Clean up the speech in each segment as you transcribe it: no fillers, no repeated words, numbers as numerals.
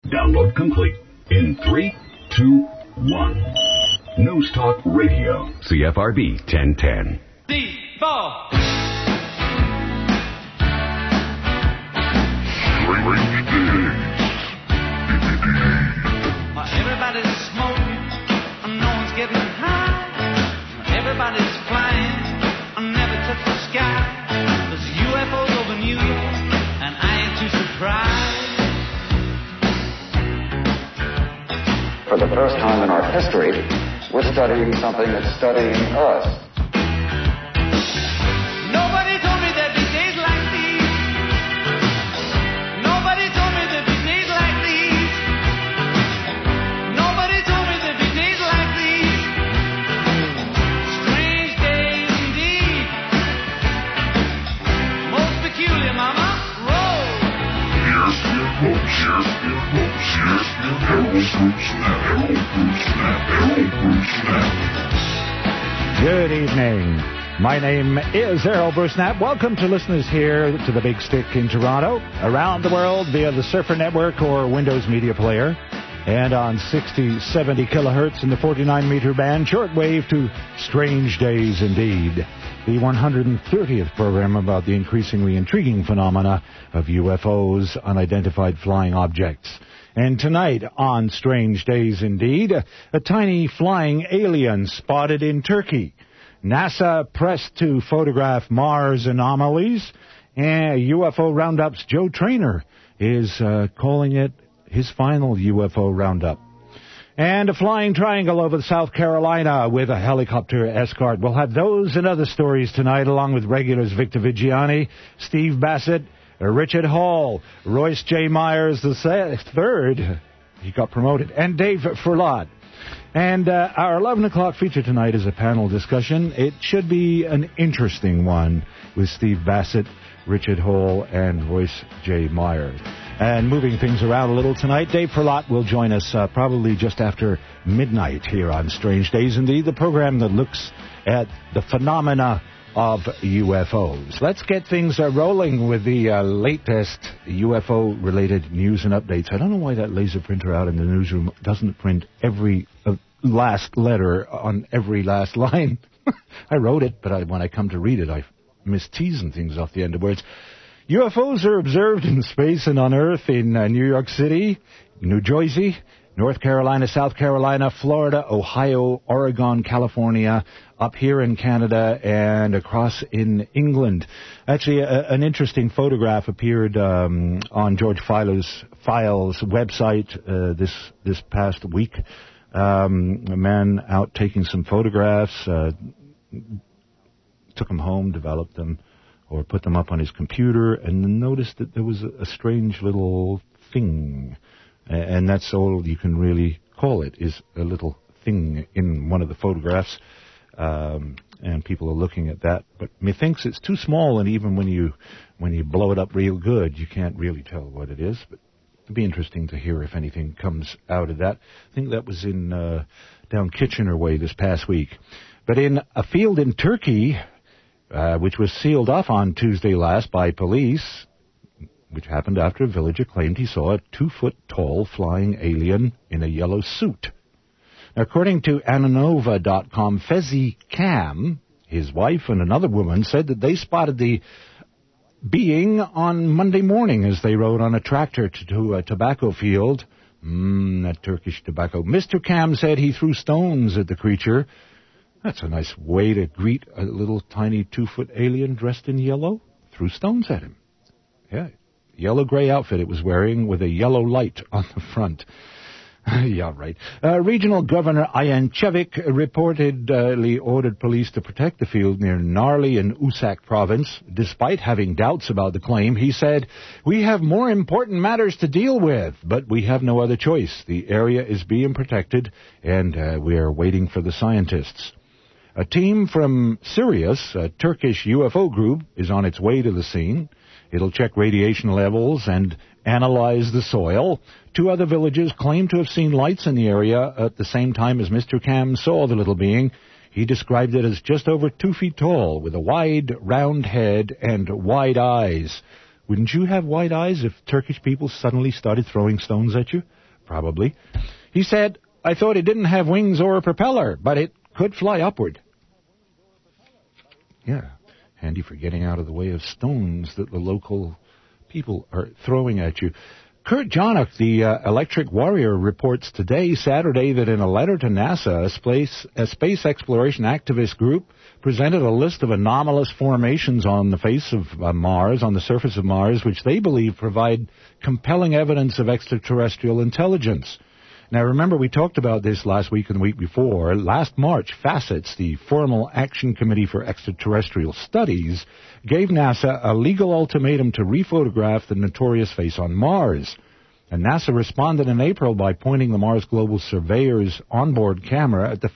Download complete in 3, 2, 1. News Talk Radio. CFRB 1010. D4. Everybody's smoking, and no one's getting high. Everybody's flying, and never touch the sky. There's UFOs over New York, and I ain't too surprised. For the first time in our history, we're studying something that's studying us. Nobody told me there'd be days like these. Nobody told me there'd be days like these. Nobody told me there'd be days like these. Strange days indeed. Most peculiar, mama. Roll. Good evening. My name is Errol Brusnap. Welcome to listeners here to the Big Stick in Toronto, around the world via the Surfer Network or Windows Media Player, and on 60, 70 kilohertz in the 49-meter band, shortwave to Strange Days Indeed, the 130th program about the increasingly intriguing phenomena of UFOs, unidentified flying objects. And tonight on Strange Days Indeed, a tiny flying alien spotted in Turkey. NASA pressed to photograph Mars anomalies. And UFO Roundup's Joe Trainer is calling it his final UFO Roundup. And a flying triangle over South Carolina with a helicopter escort. We'll have those and other stories tonight, along with regulars Victor Vigiani, Steve Bassett, Richard Hall, Royce J. Myers III, he got promoted, and Dave Furlot. And our 11 o'clock feature tonight is a panel discussion. It should be an interesting one with Steve Bassett, Richard Hall, and Royce J. Myers. And moving things around a little tonight, Dave Furlot will join us probably just after midnight here on Strange Days Indeed, the program that looks at the phenomena of UFOs. Let's get things rolling with the latest UFO-related news and updates. I don't know why that laser printer out in the newsroom doesn't print every last letter on every last line. I wrote it, but when I come to read it, I miss T's and things off the end of words. UFOs are observed in space and on Earth in New York City, New Jersey, North Carolina, South Carolina, Florida, Ohio, Oregon, California, up here in Canada, and across in England. Actually, an interesting photograph appeared on George Files' website this past week. A man out taking some photographs, took them home, developed them, or put them up on his computer, and noticed that there was a strange little thing. And that's all you can really call it, is a little thing in one of the photographs. And people are looking at that. But methinks it's too small, and even when you blow it up real good, you can't really tell what it is. But it'd be interesting to hear if anything comes out of that. I think that was in down Kitchener way this past week. But in a field in Turkey, which was sealed off on Tuesday last by police, which happened after a villager claimed he saw a 2-foot-tall flying alien in a yellow suit. According to Anonova.com, Fezi Cam, his wife and another woman, said that they spotted the being on Monday morning as they rode on a tractor to a tobacco field. That Turkish tobacco. Mr. Cam said he threw stones at the creature. That's a nice way to greet a little tiny 2-foot alien dressed in yellow. Threw stones at him. Yeah. Yellow-gray outfit it was wearing with a yellow light on the front. Yeah, right. Regional Governor Ayanchevik reportedly ordered police to protect the field near Narli in Usak province. Despite having doubts about the claim, he said, "We have more important matters to deal with, but we have no other choice. The area is being protected, and we are waiting for the scientists." A team from Sirius, a Turkish UFO group, is on its way to the scene. It'll check radiation levels and analyze the soil. 2 other villagers claim to have seen lights in the area at the same time as Mr. Cam saw the little being. He described it as just over 2 feet tall, with a wide, round head and wide eyes. Wouldn't you have wide eyes if Turkish people suddenly started throwing stones at you? probably. He said, I thought it didn't have wings or a propeller, but it could fly upward. Yeah, handy for getting out of the way of stones that the local people are throwing at you. Kurt Jonick, the Electric Warrior, reports today, Saturday, that in a letter to NASA, a space exploration activist group presented a list of anomalous formations on the face of Mars, on the surface of Mars, which they believe provide compelling evidence of extraterrestrial intelligence. Now, remember, we talked about this last week and the week before. Last March, FACETS, the Formal Action Committee for Extraterrestrial Studies, gave NASA a legal ultimatum to rephotograph the notorious face on Mars. And NASA responded in April by pointing the Mars Global Surveyor's onboard camera at the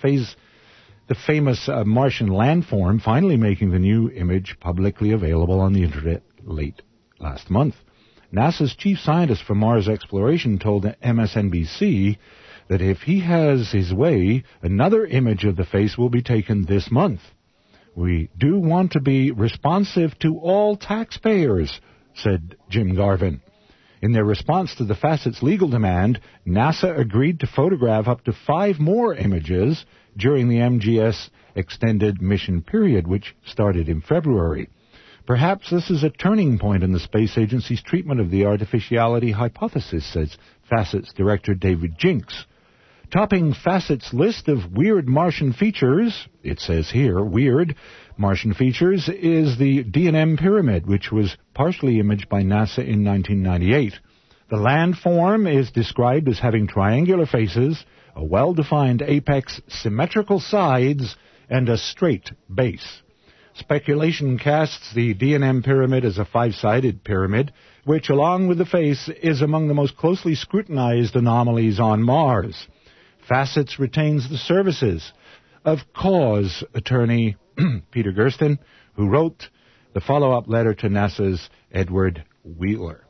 famous Martian landform, finally making the new image publicly available on the Internet late last month. NASA's chief scientist for Mars exploration told MSNBC that if he has his way, another image of the face will be taken this month. We do want to be responsive to all taxpayers, said Jim Garvin. In their response to the FACETS legal demand, NASA agreed to photograph up to 5 more images during the MGS extended mission period, which started in February. Perhaps this is a turning point in the space agency's treatment of the artificiality hypothesis, says FACETS director David Jinks. Topping FACETS' list of weird Martian features, it says here, weird Martian features, is the D&M Pyramid, which was partially imaged by NASA in 1998. The landform is described as having triangular faces, a well-defined apex, symmetrical sides, and a straight base. Speculation casts the D&M Pyramid as a 5-sided pyramid, which, along with the face, is among the most closely scrutinized anomalies on Mars. FACETS retains the services of cause attorney Peter Gersten, who wrote the follow-up letter to NASA's Edward Wheeler.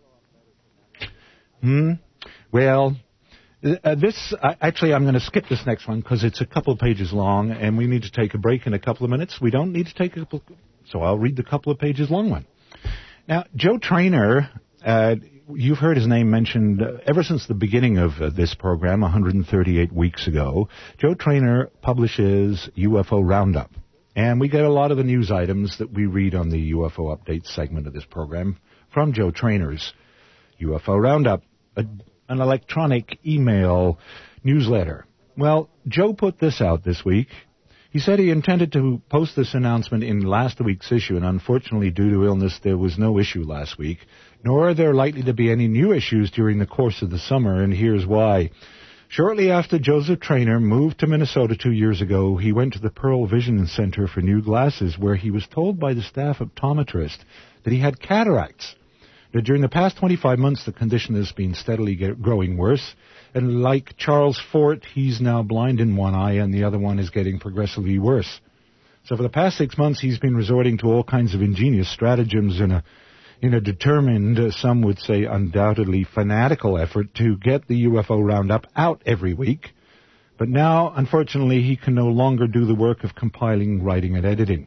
Well, actually, I'm going to skip this next one because it's a couple of pages long, and we need to take a break in a couple of minutes. We don't need to take so I'll read the couple of pages long one. Now, Joe Trainer, you've heard his name mentioned ever since the beginning of this program, 138 weeks ago. Joe Trainer publishes UFO Roundup, and we get a lot of the news items that we read on the UFO Update segment of this program from Joe Trainer's UFO Roundup, an electronic email newsletter. Well, Joe put this out this week. He said he intended to post this announcement in last week's issue, and unfortunately, due to illness, there was no issue last week, nor are there likely to be any new issues during the course of the summer, and here's why. Shortly after Joseph Trainer moved to Minnesota 2 years ago, he went to the Pearl Vision Center for new glasses, where he was told by the staff optometrist that he had cataracts. Now, during the past 25 months, the condition has been steadily growing worse, and like Charles Fort, he's now blind in one eye and the other one is getting progressively worse. So for the past 6 months, he's been resorting to all kinds of ingenious stratagems in a determined, some would say undoubtedly fanatical effort to get the UFO Roundup out every week. But now, unfortunately, he can no longer do the work of compiling, writing, and editing.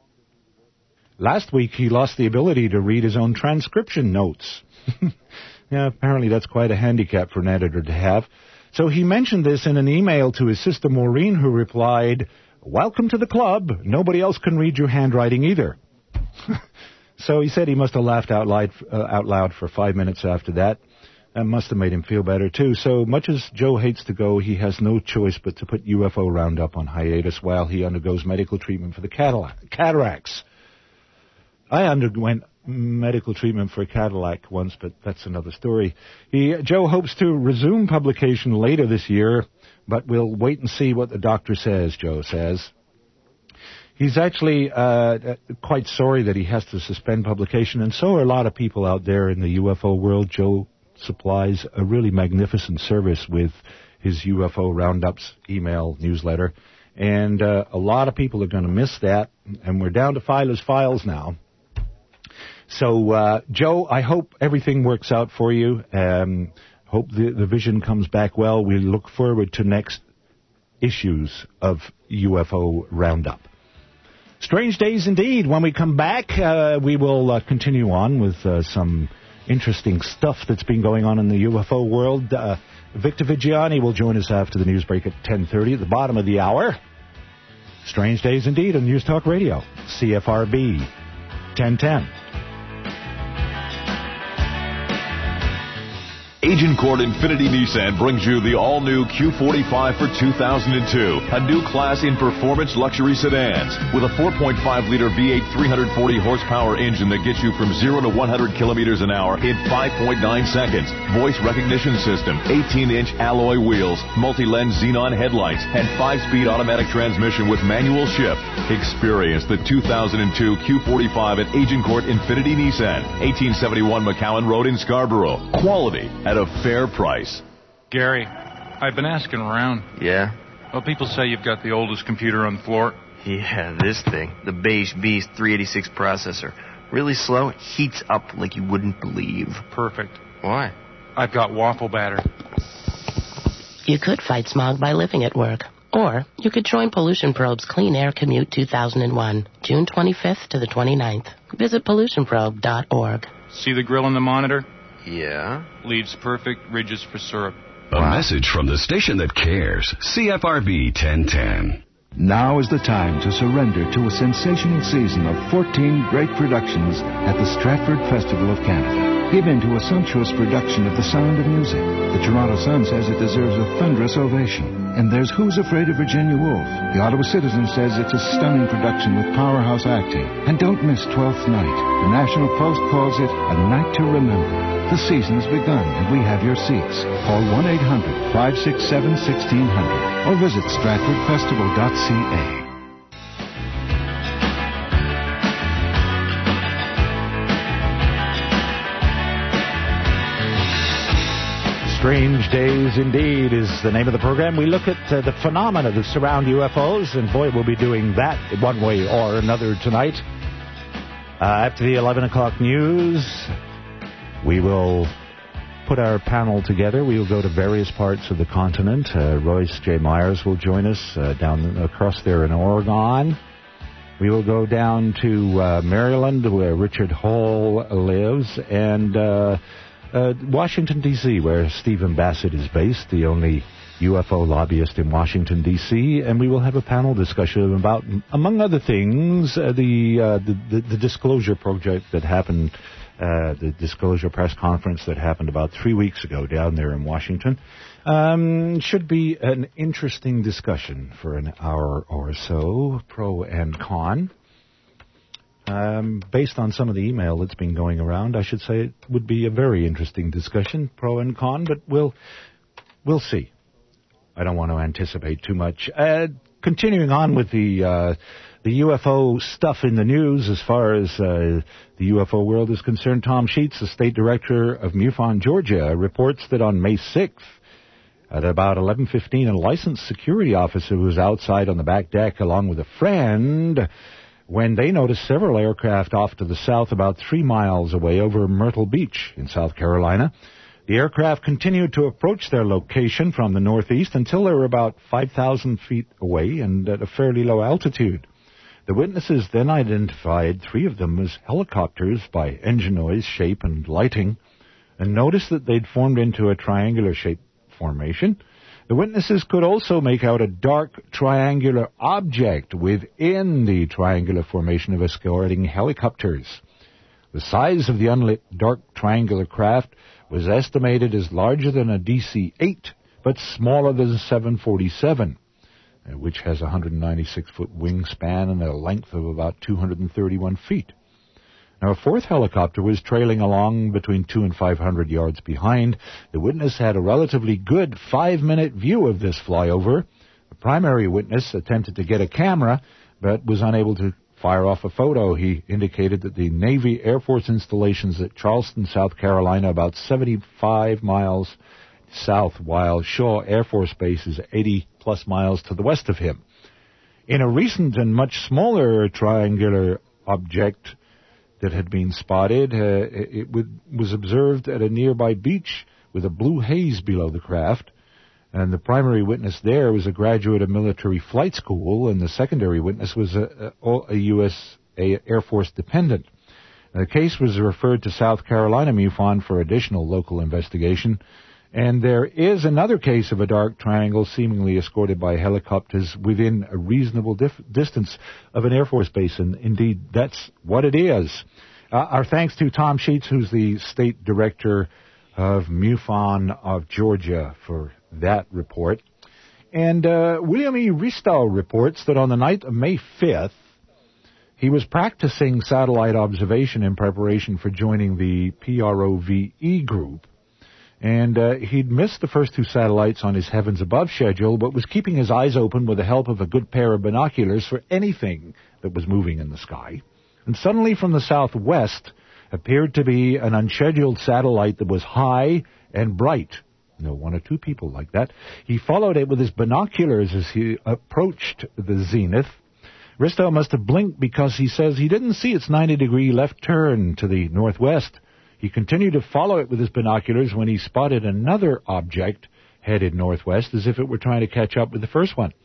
Last week, he lost the ability to read his own transcription notes. Yeah, apparently that's quite a handicap for an editor to have. So he mentioned this in an email to his sister Maureen, who replied, "Welcome to the club. Nobody else can read your handwriting either." So he said he must have laughed out loud for 5 minutes after that. That must have made him feel better, too. So much as Joe hates to go, he has no choice but to put UFO Roundup on hiatus while he undergoes medical treatment for the cataracts. I underwent medical treatment for a Cadillac once, but that's another story. Joe hopes to resume publication later this year, but we'll wait and see what the doctor says, Joe says. He's actually quite sorry that he has to suspend publication, and so are a lot of people out there in the UFO world. Joe supplies a really magnificent service with his UFO Roundups email newsletter, and a lot of people are going to miss that, and we're down to Filer's Files now. So, Joe, I hope everything works out for you. Hope the vision comes back well. We look forward to next issues of UFO Roundup. Strange days indeed. When we come back, we will continue on with some interesting stuff that's been going on in the UFO world. Victor Vigiani will join us after the news break at 10:30 at the bottom of the hour. Strange days indeed on News Talk Radio, CFRB 1010. Agincourt Infiniti Nissan brings you the all-new Q45 for 2002, a new class in performance luxury sedans with a 4.5-liter V8 340-horsepower engine that gets you from 0 to 100 kilometers an hour in 5.9 seconds. Voice recognition system, 18-inch alloy wheels, multi-lens xenon headlights, and 5-speed automatic transmission with manual shift. Experience the 2002 Q45 at Agincourt Infiniti Nissan, 1871 McCowan Road in Scarborough. Quality at a fair price. Gary, I've been asking around. Yeah? Well, people say you've got the oldest computer on the floor. Yeah, this thing, the Beige Beast 386 processor. Really slow, heats up like you wouldn't believe. Perfect. Why? I've got waffle batter. You could fight smog by living at work. Or you could join Pollution Probe's Clean Air Commute 2001, June 25th to the 29th. Visit pollutionprobe.org. See the grill in the monitor? Yeah? Leaves perfect, ridges for syrup. A message from the station that cares. CFRB 1010. Now is the time to surrender to a sensational season of 14 great productions at the Stratford Festival of Canada. Give in to a sumptuous production of The Sound of Music. The Toronto Sun says it deserves a thunderous ovation. And there's Who's Afraid of Virginia Woolf? The Ottawa Citizen says it's a stunning production with powerhouse acting. And don't miss Twelfth Night. The National Post calls it a night to remember. The season has begun, and we have your seats. Call 1-800-567-1600 or visit stratfordfestival.ca. Strange Days Indeed is the name of the program. We look at the phenomena that surround UFOs, and boy, we'll be doing that one way or another tonight. After the 11 o'clock news, we will put our panel together. We will go to various parts of the continent. Royce J. Myers will join us down across there in Oregon. We will go down to Maryland, where Richard Hall lives, and Washington, D.C., where Stephen Bassett is based, the only UFO lobbyist in Washington, D.C., and we will have a panel discussion about, among other things, the disclosure project that happened, the disclosure press conference that happened about 3 weeks ago down there in Washington. Should be an interesting discussion for an hour or so, pro and con. Based on some of the email that's been going around, I should say it would be a very interesting discussion, pro and con, but we'll see. I don't want to anticipate too much. Continuing on with the UFO stuff in the news as far as the UFO world is concerned, Tom Sheets, the state director of MUFON, Georgia, reports that on May 6th, at about 11:15, a licensed security officer was outside on the back deck along with a friend when they noticed several aircraft off to the south about 3 miles away over Myrtle Beach in South Carolina. The aircraft continued to approach their location from the northeast until they were about 5,000 feet away and at a fairly low altitude. The witnesses then identified 3 of them as helicopters by engine noise, shape, and lighting, and noticed that they'd formed into a triangular-shaped formation. The witnesses could also make out a dark triangular object within the triangular formation of escorting helicopters. The size of the unlit dark triangular craft was estimated as larger than a DC-8, but smaller than a 747, which has a 196-foot wingspan and a length of about 231 feet. Now, a 4th helicopter was trailing along between 200 and 500 yards behind. The witness had a relatively good 5-minute view of this flyover. The primary witness attempted to get a camera, but was unable to fire off a photo. He indicated that the Navy Air Force installations at Charleston, South Carolina, about 75 miles south, while Shaw Air Force Base is 80-plus miles to the west of him. In a recent and much smaller triangular object that had been spotted, it was observed at a nearby beach with a blue haze below the craft. And the primary witness there was a graduate of military flight school, and the secondary witness was a U.S. Air Force dependent. The case was referred to South Carolina MUFON for additional local investigation, And there is another case of a dark triangle seemingly escorted by helicopters within a reasonable distance of an Air Force base. And indeed, that's what it is. Our thanks to Tom Sheets, who's the state director of MUFON of Georgia, for that report. And William E. Ristow reports that on the night of May 5th, he was practicing satellite observation in preparation for joining the PROVE group. And he'd missed the first two satellites on his Heavens Above schedule, but was keeping his eyes open with the help of a good pair of binoculars for anything that was moving in the sky. And suddenly from the southwest appeared to be an unscheduled satellite that was high and bright. No one or two people like that. He followed it with his binoculars as he approached the zenith. Ristow must have blinked because he says he didn't see its 90-degree left turn to the northwest. He continued to follow it with his binoculars when he spotted another object headed northwest as if it were trying to catch up with the first one.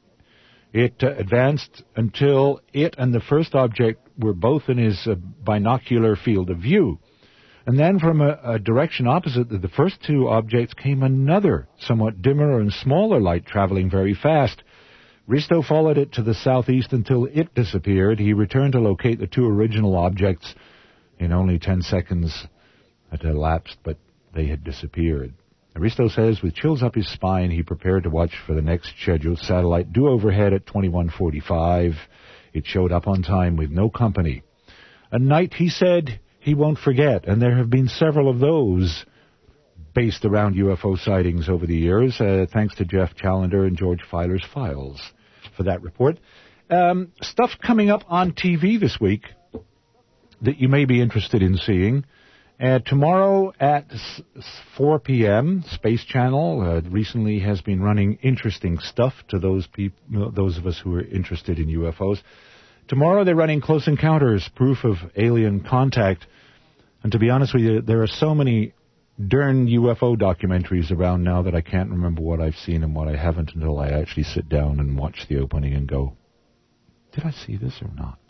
It advanced until it and the first object were both in his binocular field of view. And then from a direction opposite the first two objects came another, somewhat dimmer and smaller light traveling very fast. Ristow followed it to the southeast until it disappeared. He returned to locate the two original objects. In only 10 seconds had elapsed, but they had disappeared. Ristow says, with chills up his spine, he prepared to watch for the next scheduled satellite due overhead at 21:45. It showed up on time with no company. A night, he said, he won't forget, and there have been several of those based around UFO sightings over the years, thanks to Jeff Challenger and George Filer's files for that report. Stuff coming up on TV this week that you may be interested in seeing. Tomorrow at 4 p.m., Space Channel recently has been running interesting stuff to those of us who are interested in UFOs. Tomorrow they're running Close Encounters, Proof of Alien Contact. And to be honest with you, there are so many darn UFO documentaries around now that I can't remember what I've seen and what I haven't until I actually sit down and watch the opening and go, did I see this or not?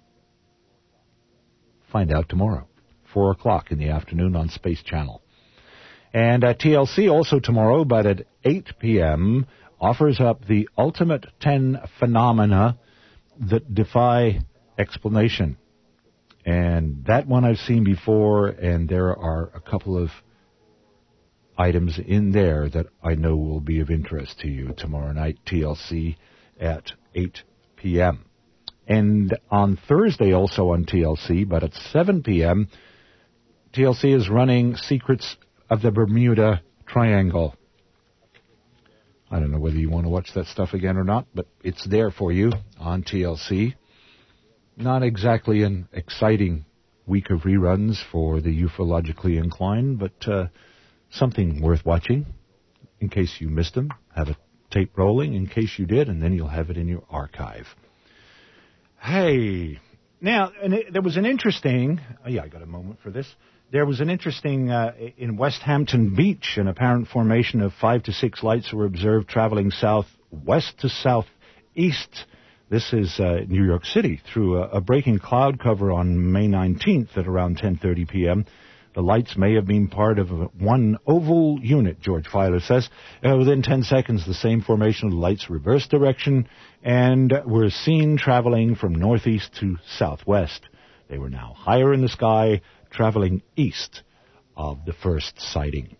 Find out tomorrow, 4 o'clock in the afternoon on Space Channel. And at TLC also tomorrow, but at 8 p.m., offers up the ultimate 10 phenomena that defy explanation. And that one I've seen before, and there are a couple of items in there that I know will be of interest to you tomorrow night, TLC at 8 p.m. And on Thursday, also on TLC, but at 7 p.m., TLC is running Secrets of the Bermuda Triangle. I don't know whether you want to watch that stuff again or not, but it's there for you on TLC. Not exactly an exciting week of reruns for the ufologically inclined, but something worth watching in case you missed them. Have a tape rolling in case you did, and then you'll have it in your archive. Hey, now, there was an interesting, I got a moment for this. There was an interesting, in West Hampton Beach, an apparent formation of 5 to 6 lights were observed traveling southwest to southeast. This is New York City, through a breaking cloud cover on May 19th at around 10:30 p.m. The lights may have been part of one oval unit, George Filer says. Within 10 seconds, the same formation of lights reversed direction and were seen traveling from northeast to southwest. They were now higher in the sky, traveling east of the first sighting.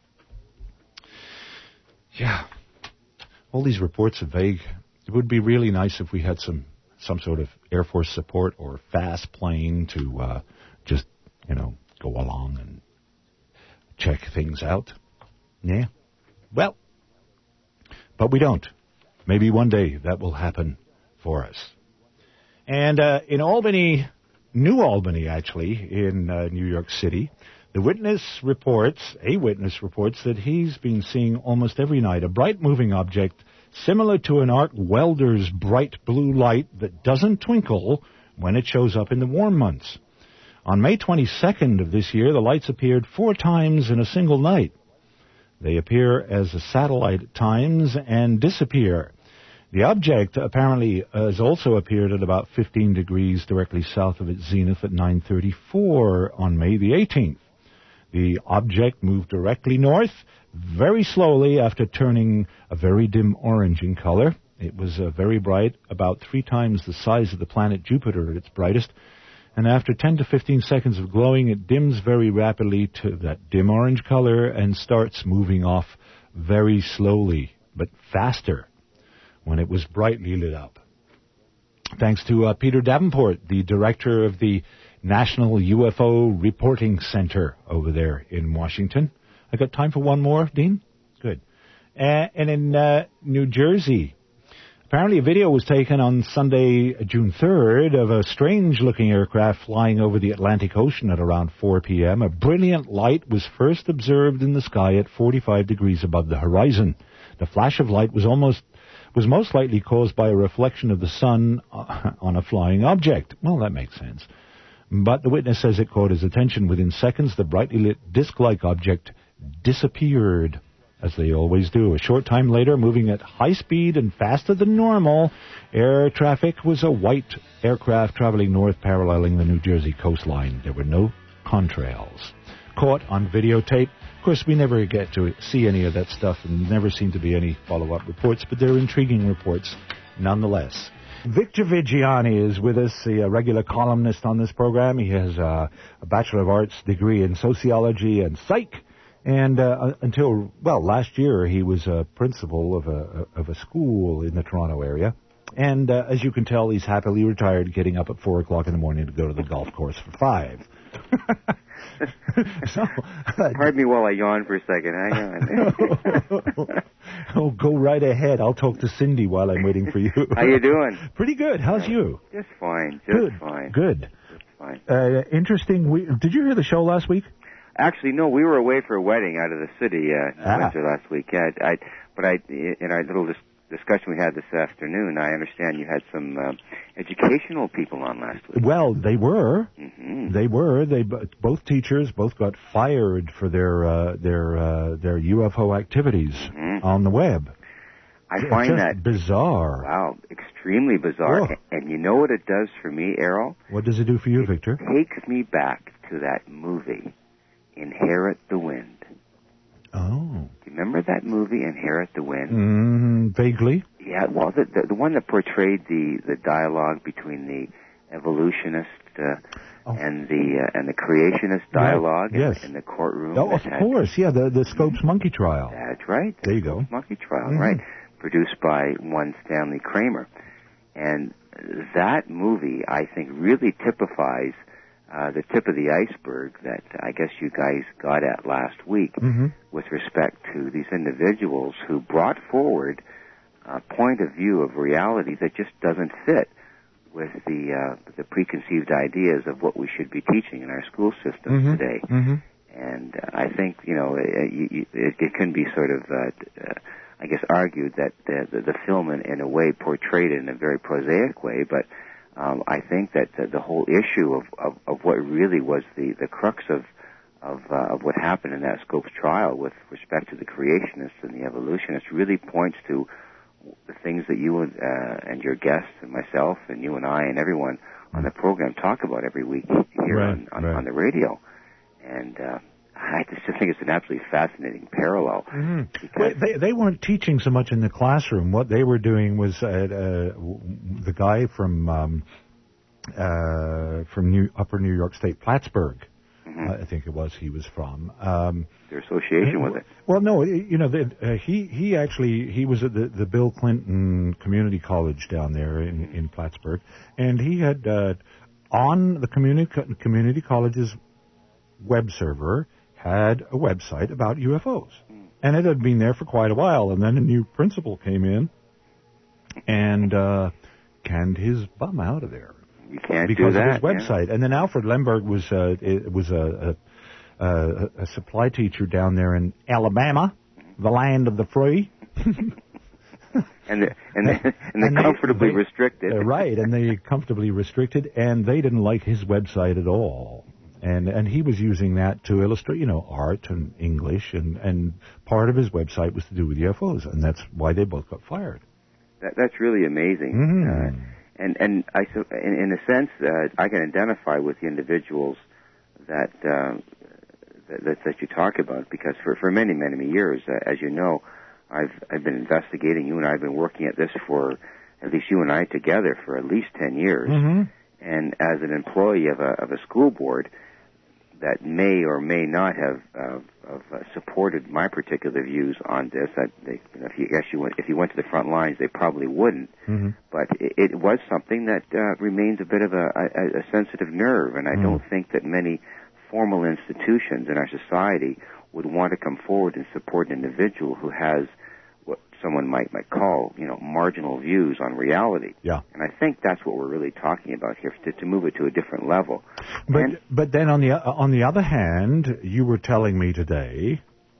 Yeah, all these reports are vague. It would be really nice if we had some sort of Air Force support or fast plane to just, go along and check things out. Yeah. Well, but we don't. Maybe one day that will happen for us. And in Albany, New Albany, actually, in New York City, a witness reports that he's been seeing almost every night a bright moving object similar to an arc welder's bright blue light that doesn't twinkle when it shows up in the warm months. On May 22nd of this year, the lights appeared 4 times in a single night. They appear as a satellite at times and disappear. The object apparently has also appeared at about 15 degrees directly south of its zenith at 9:34 on May the 18th. The object moved directly north, very slowly after turning a very dim orange in color. It was very bright, about 3 times the size of the planet Jupiter at its brightest. And after 10 to 15 seconds of glowing, it dims very rapidly to that dim orange color and starts moving off very slowly, but faster when it was brightly lit up. Thanks to Peter Davenport, the director of the National UFO Reporting Center over there in Washington. I got time for one more, Dean? Good. And in New Jersey, apparently a video was taken on Sunday, June 3rd, of a strange-looking aircraft flying over the Atlantic Ocean at around 4 p.m. A brilliant light was first observed in the sky at 45 degrees above the horizon. The flash of light was most likely caused by a reflection of the sun on a flying object. Well, that makes sense. But the witness says it caught his attention. Within seconds, the brightly lit disc-like object disappeared, as they always do. A short time later, moving at high speed and faster than normal, air traffic was a white aircraft traveling north paralleling the New Jersey coastline. There were no contrails. Caught on videotape. Of course, we never get to see any of that stuff, and never seem to be any follow-up reports, but they're intriguing reports nonetheless. Victor Vigiani is with us, a regular columnist on this program. He has a Bachelor of Arts degree in sociology and psych, and until, last year he was a principal of a school in the Toronto area. And as you can tell, he's happily retired, getting up at 4 o'clock in the morning to go to the golf course for 5. Pardon me while I yawn for a second. Hang on. Oh, go right ahead. I'll talk to Cindy while I'm waiting for you. How you doing? Pretty good. How's you? Just fine. Good. Fine. Good. Just fine. Interesting. Did you hear the show last week? Actually, no. We were away for a wedding out of the city in Windsor last week. Yeah, but in our little discussion we had this afternoon, I understand you had some educational people on last week. Well, they were. Mm-hmm. They were. They both teachers both got fired for their UFO activities on the web. I find that bizarre. Wow, extremely bizarre. Oh. And you know what it does for me, Errol? What does it do for you, Victor? It takes me back to that movie, Inherit the Wind. Oh. Do you remember that movie, Inherit the Wind? Vaguely. Yeah, well, the one that portrayed the dialogue between the evolutionist and the creationist dialogue in the courtroom. Oh, of course, yeah, the Scopes Monkey Trial. That's right. There you go. Monkey Trial, right. Produced by one Stanley Kramer. And that movie, I think, really typifies the tip of the iceberg that I guess you guys got at last week with respect to these individuals who brought forward a point of view of reality that just doesn't fit with the preconceived ideas of what we should be teaching in our school system today. And I think, it can be sort of, I guess, argued that the film in a way portrayed it in a very prosaic way, but I think that the whole issue of what really was the crux of what happened in that Scopes trial with respect to the creationists and the evolutionists really points to the things that you and your guests and myself and you and I and everyone on the program talk about every week here on the radio. And I just think it's an absolutely fascinating parallel. Well, they weren't teaching so much in the classroom. What they were doing was the guy from Upper New York State, Plattsburgh, I think it was he was from. Their association with it. Well, no, he actually was at the Bill Clinton Community College down there in Plattsburgh, and he had on the community college's web server had a website about UFOs. And it had been there for quite a while. And then a new principal came in and canned his bum out of there. You can't because do that, of his website. Yeah. And then Alfred Lemberg was a supply teacher down there in Alabama, the land of the free. and they're comfortably restricted. Right, and they comfortably restricted, and they didn't like his website at all. And he was using that to illustrate, art and English, and part of his website was to do with UFOs, and that's why they both got fired. That's really amazing. And in a sense, I can identify with the individuals that that you talk about, because for many, many, many years, as you know, I've been investigating. You and I have been working at this for, at least you and I together, for at least 10 years. Mm-hmm. And as an employee of a school board that may or may not have supported my particular views on this, if you went to the front lines, they probably wouldn't. Mm-hmm. But it was something that remains a bit of a sensitive nerve, and I don't think that many formal institutions in our society would want to come forward and support an individual who has what someone might call, marginal views on reality. Yeah. And I think that's what we're really talking about here, to move it to a different level. But then on the other hand, you were telling me today,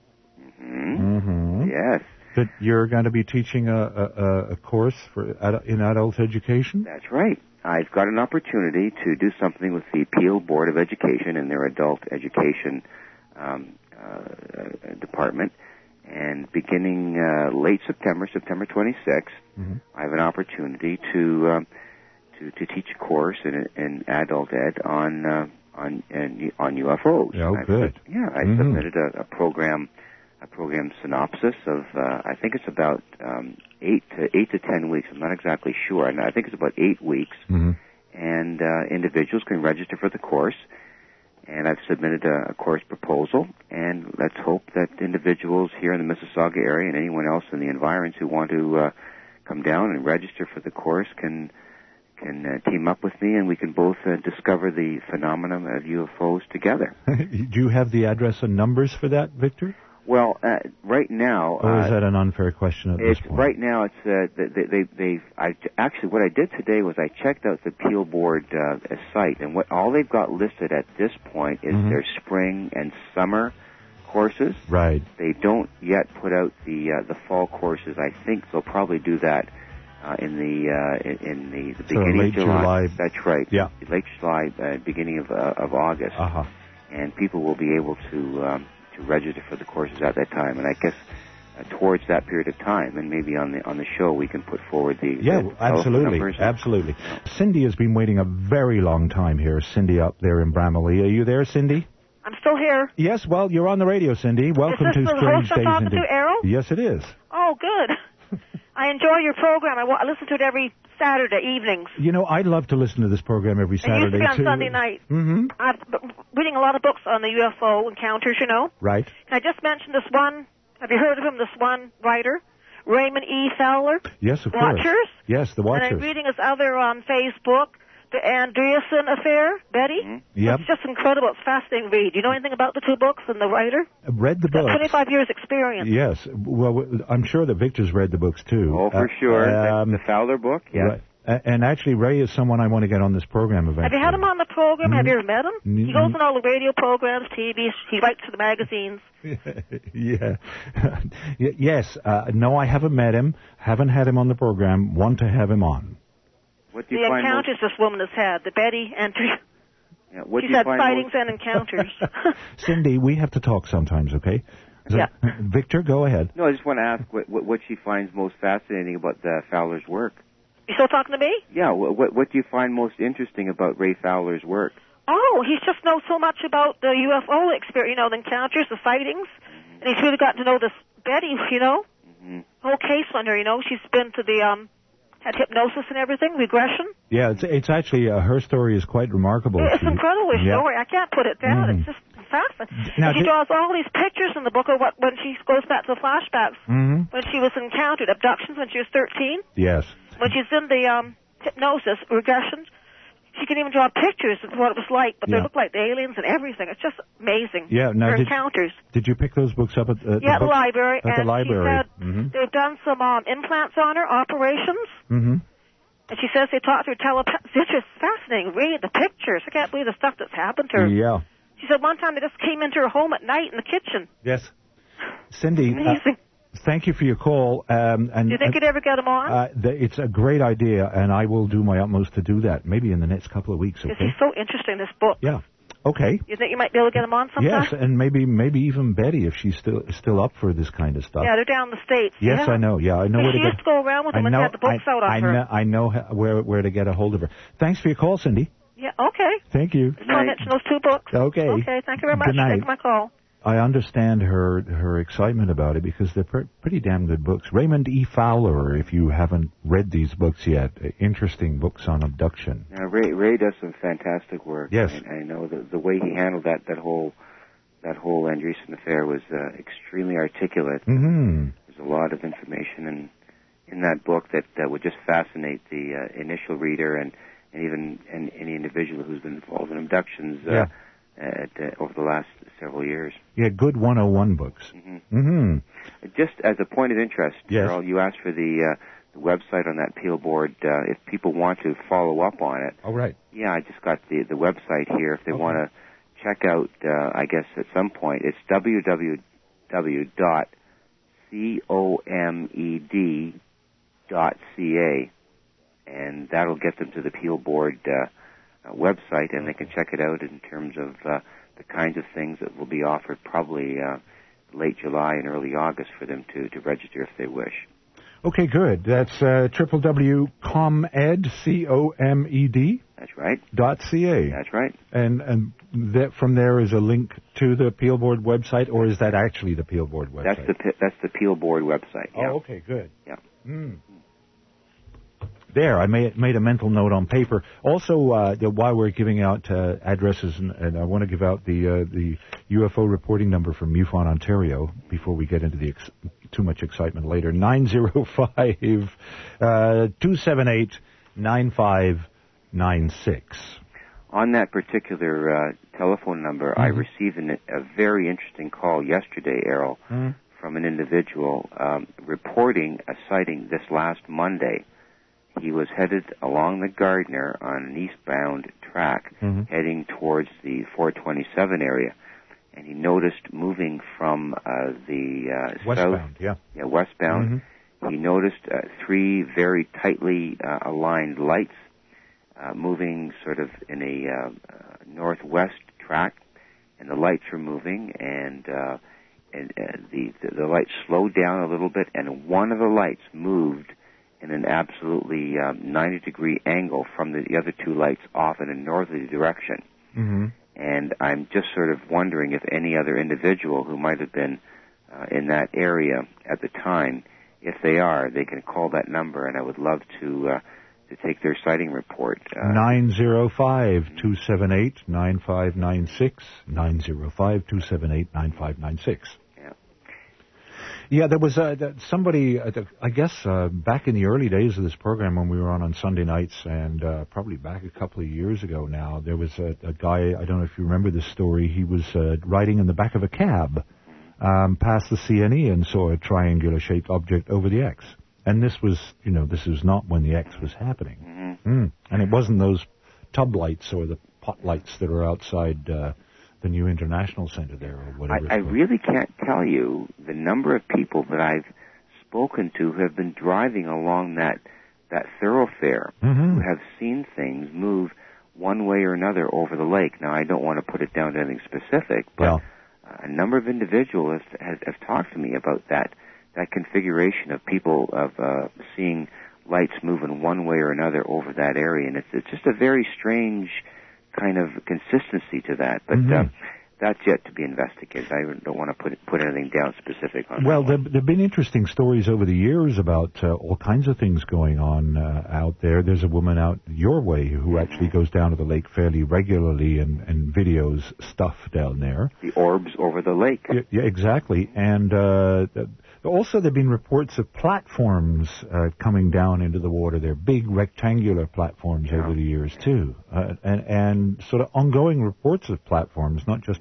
yes, that you're going to be teaching a course in adult education? That's right. I've got an opportunity to do something with the Peel Board of Education and their adult education department. And beginning late September 26th, I have an opportunity to teach a course in adult ed on UFOs. Oh, good. I submitted a program synopsis of I think it's about 8 to 10 weeks. I'm not exactly sure. I think it's about 8 weeks. And individuals can register for the course. And I've submitted a course proposal, and let's hope that individuals here in the Mississauga area and anyone else in the environs who want to come down and register for the course can team up with me, and we can both discover the phenomenon of UFOs together. Do you have the address and numbers for that, Victor? Well, right now... Or is that an unfair question at this point? Right now, actually, what I did today was I checked out the Peel Board site, and all they've got listed at this point is their spring and summer courses. Right. They don't yet put out the fall courses. I think they'll probably do that in the beginning late of July. July. That's right. Yeah. Late July, beginning of August. And people will be able to register for the courses at that time, and I guess towards that period of time, and maybe on the show we can put forward the absolutely numbers. Absolutely. Cindy has been waiting a very long time here. Cindy up there in Bramalea. Are you there, Cindy? I'm still here. Yes. Well, you're on the radio, Cindy. Welcome to Strange Days talking Indeed. to, Errol? Yes, it is. Oh, good. I enjoy your program. I listen to it every Saturday evenings. I love to listen to this program every Saturday, It used to be on Sunday night. I'm reading a lot of books on the UFO encounters, Right. Can I just mention this one? Have you heard of him, this one writer? Raymond E. Fowler? Yes, of course. Watchers? Yes, the Watchers. And I'm reading his other on Facebook, The Andreessen Affair, Betty. Yep. It's just incredible. It's a fascinating read. Do you know anything about the two books and the writer? I've read the books. 25 years experience. Yes. Well, I'm sure that Victor's read the books, too. Oh, for sure. The Fowler book, yeah. Right. And actually, Ray is someone I want to get on this program eventually. Have you had him on the program? Have you ever met him? He goes on all the radio programs, TV. He writes for the magazines. Yeah. Yes. No, I haven't met him. Haven't had him on the program. Want to have him on. What do you find encounters this woman has had, the Betty and... She's had sightings and encounters. Cindy, we have to talk sometimes, okay? Yeah. Victor, go ahead. No, I just want to ask what she finds most fascinating about Fowler's work. You still talking to me? Yeah. What do you find most interesting about Ray Fowler's work? Oh, he just knows so much about the UFO experience, the encounters, the sightings, and he's really gotten to know this Betty, whole case on her, she's been to the, had hypnosis and everything, regression. Yeah, it's actually, her story is quite remarkable. It's an incredible story. I can't put it down. It's just fascinating. Now, she draws all these pictures in the book of when she goes back to the flashbacks, when she was encountered, abductions when she was 13. Yes. When she's in the hypnosis, regression, she can even draw pictures of what it was like, but they look like the aliens and everything. It's just amazing. Yeah, now her encounters. Did you pick those books up at the the library? At the library. She said they've done some implants on her, operations. And she says they taught her telepathy. It's just fascinating. Read the pictures. I can't believe the stuff that's happened to her. Yeah. She said one time they just came into her home at night in the kitchen. Yes. Cindy. Amazing. Thank you for your call. And do you think you'd ever get him on? It's a great idea, and I will do my utmost to do that, maybe in the next couple of weeks, okay? He's so interesting, this book. Yeah. Okay. You think you might be able to get him on sometime? Yes, and maybe even Betty, if she's still up for this kind of stuff. Yeah, they're down in the States. Yes, I know. Yeah, I know where to get. She used to go around with him and had the books out on her. I know where to get a hold of her. Thanks for your call, Cindy. Yeah, okay. Thank you. Just want to mention those two books. Okay. Okay, thank you very much Good night. for taking my call. I understand her excitement about it because they're pretty damn good books. Raymond E. Fowler, if you haven't read these books yet, interesting books on abduction. Now, Ray does some fantastic work. Yes. And I know the way he handled that whole Andreessen affair was extremely articulate. Mm-hmm. There's a lot of information in that book that would just fascinate the initial reader and even any individual who's been involved in abductions over the last several years. Yeah, good 101 books. Mm-hmm. Mm-hmm. Just as a point of interest, yes. Earl, you asked for the website on that Peel board. If people want to follow up on it. Oh, right. Yeah, I just got the website here. If they want to check out, I guess at some point, it's www.comed.ca, and that'll get them to the Peel board website, and they can check it out in terms of the kinds of things that will be offered probably late July and early August for them to register if they wish. Okay, good. That's www.comed, C-O-M-E-D. That's right. .ca. That's right. And that from there is a link to the Peel Board website, or is that actually the Peel Board website? That's the Peel Board website. Yeah. Oh, okay, good. Yeah. Mm. There, I made a mental note on paper. Also, while we're giving out addresses, and I want to give out the UFO reporting number from MUFON Ontario before we get into the too much excitement later. 905-278-9596. On that particular telephone number, I received a very interesting call yesterday, Errol, from an individual reporting a sighting this last Monday. He was headed along the Gardner on an eastbound track, heading towards the 427 area, and he noticed moving from the westbound, south, westbound. He noticed three very tightly aligned lights moving sort of in a northwest track, and the lights were moving, and the lights slowed down a little bit, and one of the lights moved in an absolutely 90-degree angle from the other two lights off in a northerly direction. And I'm just sort of wondering if any other individual who might have been in that area at the time, if they are, they can call that number, and I would love to take their sighting report. 905-278-9596, 905-278-9596. Yeah, there was somebody, I guess, back in the early days of this program when we were on Sunday nights, and probably back a couple of years ago now, there was a guy, I don't know if you remember this story, he was riding in the back of a cab past the CNE and saw a triangular-shaped object over the X. And this was not when the X was happening. And it wasn't those tub lights or the pot lights that are outside the new International Center there or whatever. I really can't tell you the number of people that I've spoken to who have been driving along that thoroughfare who have seen things move one way or another over the lake. Now, I don't want to put it down to anything specific, but a number of individuals have talked to me about that configuration of people of seeing lights move in one way or another over that area, and it's just a very strange kind of consistency to that, but that's yet to be investigated. I don't want to put anything down specific on that. Well, there have been interesting stories over the years about all kinds of things going on out there. There's a woman out your way who actually goes down to the lake fairly regularly and videos stuff down there. The orbs over the lake. Yeah, exactly. And also there have been reports of platforms coming down into the water. They're big rectangular platforms over the years, too. And sort of ongoing reports of platforms, not just,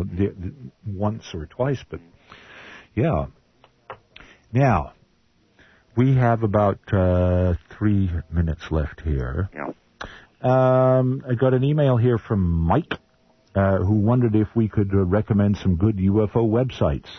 once or twice, but, yeah. Now, we have about 3 minutes left here. Yeah. I got an email here from Mike, who wondered if we could recommend some good UFO websites.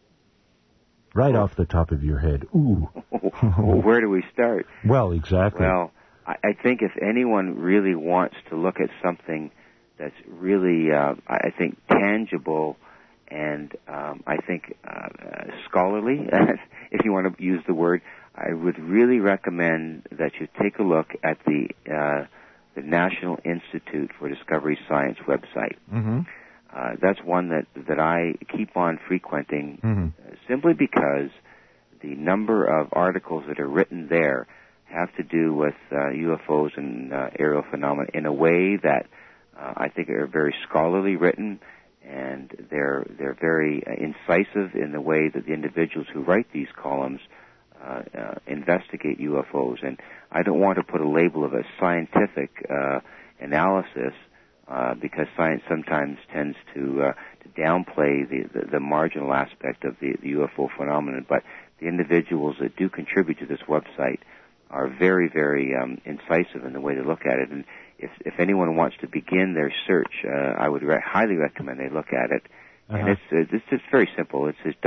Right off the top of your head. Ooh. Well, where do we start? Well, exactly. Well, I think if anyone really wants to look at something that's really, I think, tangible and I think scholarly, if you want to use the word, I would really recommend that you take a look at the National Institute for Discovery Science website. That's one that I keep on frequenting simply because the number of articles that are written there have to do with UFOs and aerial phenomena in a way that I think are very scholarly written, and they're very incisive in the way that the individuals who write these columns investigate UFOs. And I don't want to put a label of a scientific analysis because science sometimes tends to downplay the marginal aspect of the UFO phenomenon. But the individuals that do contribute to this website are very, very incisive in the way they look at it. And if anyone wants to begin their search, I would highly recommend they look at it. And it's just very simple. It's just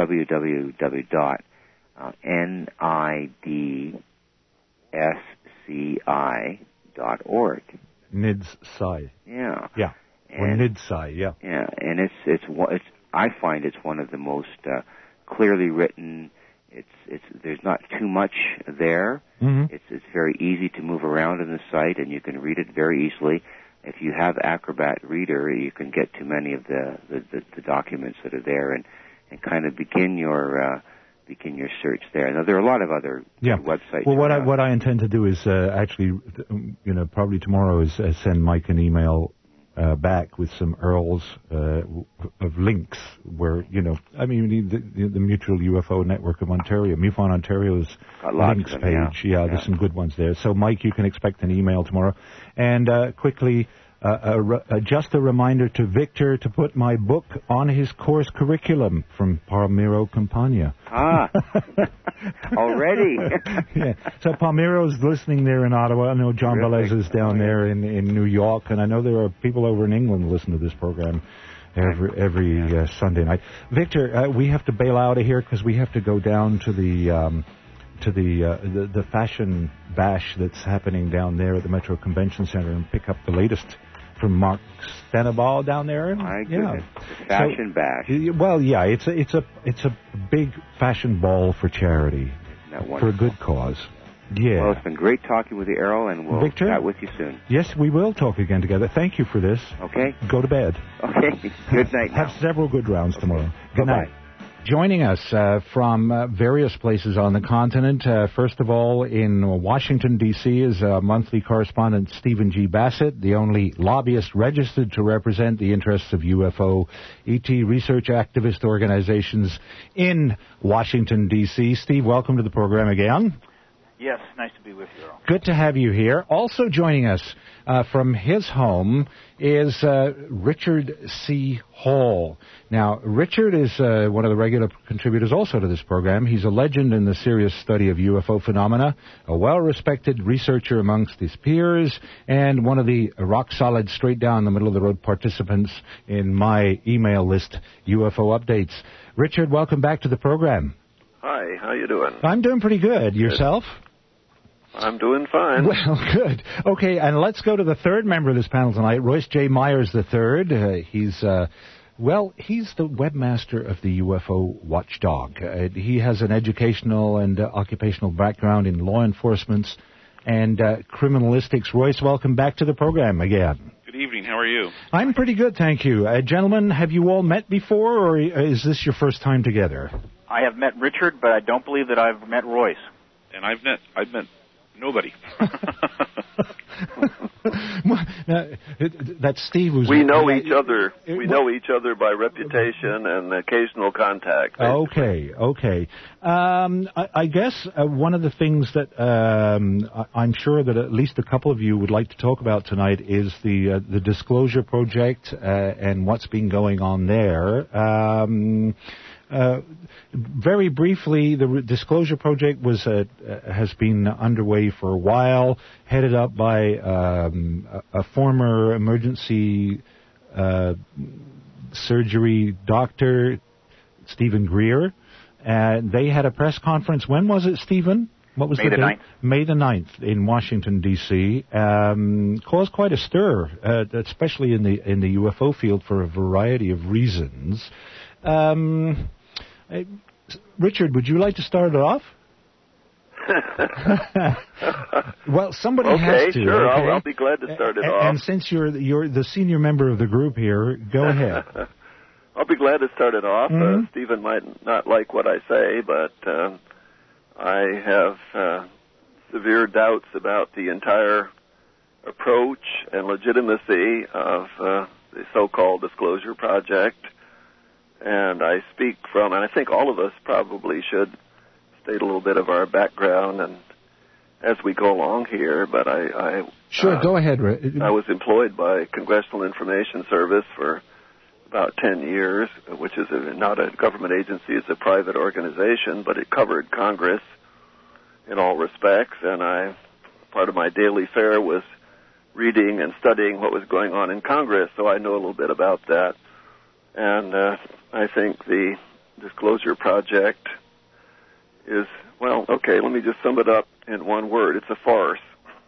www.nidsci.org. NIDSCI. Yeah. Yeah. Or NIDSCI, yeah. Yeah, and it's I find it's one of the most clearly written. There's not too much there. It's very easy to move around in the site, and you can read it very easily. If you have Acrobat Reader, you can get to many of the documents that are there, and kind of begin your search there. Now there are a lot of other websites. Well, what I intend to do is actually, probably tomorrow is send Mike an email back with some URLs of links where, the Mutual UFO Network of Ontario, MUFON Ontario's links page. There's some good ones there. So, Mike, you can expect an email tomorrow. And quickly, just a reminder to Victor to put my book on his course curriculum from Palmiro Campagna. Already? Yeah. So Palmiro's listening there in Ottawa. I know John Velez is down there in New York, and I know there are people over in England listening to this program every Sunday night. Victor, we have to bail out of here because we have to go down to the fashion bash that's happening down there at the Metro Convention Center and pick up the latest from Mark Stenabal down there. My goodness. Fashion bash. Well, yeah, it's a big fashion ball for charity, for a good cause. Yeah. Well, it's been great talking with you, Errol, and we'll chat with you soon. Yes, we will talk again together. Thank you for this. Okay. Go to bed. Okay. Good night. Have several good rounds tomorrow. Good Bye-bye. night. Joining us from various places on the continent, first of all in Washington, D.C., is monthly correspondent Stephen G. Bassett, the only lobbyist registered to represent the interests of UFO ET research activist organizations in Washington, D.C. Steve, welcome to the program again. Yes, nice to be with you, Earl. Good to have you here. Also joining us from his home is Richard C. Hall. Now, Richard is one of the regular contributors also to this program. He's a legend in the serious study of UFO phenomena, a well-respected researcher amongst his peers, and one of the rock-solid, straight-down-the-middle-of-the-road participants in my email list, UFO Updates. Richard, welcome back to the program. Hi, how you doing? I'm doing pretty good. Yourself? I'm doing fine. Well, good. Okay, and let's go to the third member of this panel tonight, Royce J. Myers III. He's the webmaster of the UFO Watchdog. He has an educational and occupational background in law enforcement and criminalistics. Royce, welcome back to the program again. Good evening. How are you? I'm pretty good, thank you. Gentlemen, have you all met before, or is this your first time together? I have met Richard, but I don't believe that I've met Royce. And I've met nobody. That's Steve who's... We know each other. We know each other by reputation and occasional contact. Basically. Okay. I guess one of the things that I'm sure that at least a couple of you would like to talk about tonight is the Disclosure Project and what's been going on there. Very briefly, the Disclosure Project has been underway for a while, headed up by a former emergency surgery doctor, Stephen Greer. They had a press conference. When was it, Stephen? What was May the 9th. May the 9th in Washington, D.C. Caused quite a stir, especially in the UFO field for a variety of reasons. Richard, would you like to start it off? Well, somebody has to. Sure, okay? I'll be glad to start it off. And since you're the senior member of the group here, go ahead. I'll be glad to start it off. Stephen might not like what I say, but I have severe doubts about the entire approach and legitimacy of the so-called Disclosure Project. And I speak from, and I think all of us probably should state a little bit of our background and as we go along here, but Sure, go ahead, Rick. I was employed by Congressional Information Service for about 10 years, which is not a government agency, it's a private organization, but it covered Congress in all respects, and part of my daily fare was reading and studying what was going on in Congress, so I know a little bit about that. And I think the Disclosure Project is, well, okay, let me just sum it up in one word. It's a farce.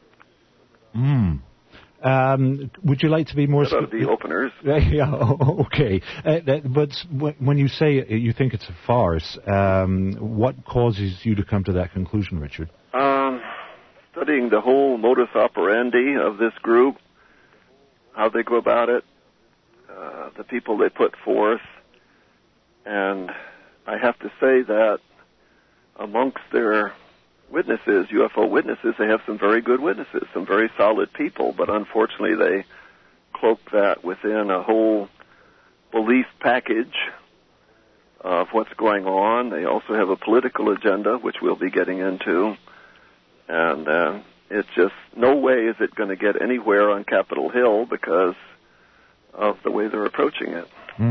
Would you like to be more specific? The openers. Yeah, okay. But when you say you think it's a farce, what causes you to come to that conclusion, Richard? Studying the whole modus operandi of this group, how they go about it, the people they put forth, and I have to say that amongst their witnesses, UFO witnesses, they have some very good witnesses, some very solid people, but unfortunately they cloak that within a whole belief package of what's going on. They also have a political agenda, which we'll be getting into, and it's just no way is it going to get anywhere on Capitol Hill because of the way they're approaching it.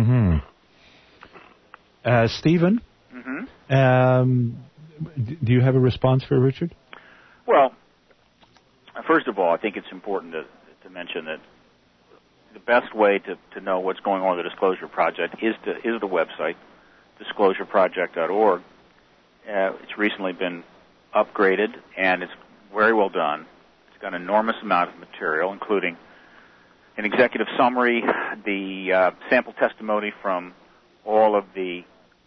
Stephen? Do you have a response for Richard? Well, first of all, I think it's important to mention that the best way to know what's going on with the Disclosure Project is the website, disclosureproject.org. It's recently been upgraded, and it's very well done. It's got an enormous amount of material, including an executive summary, the sample testimony from all of the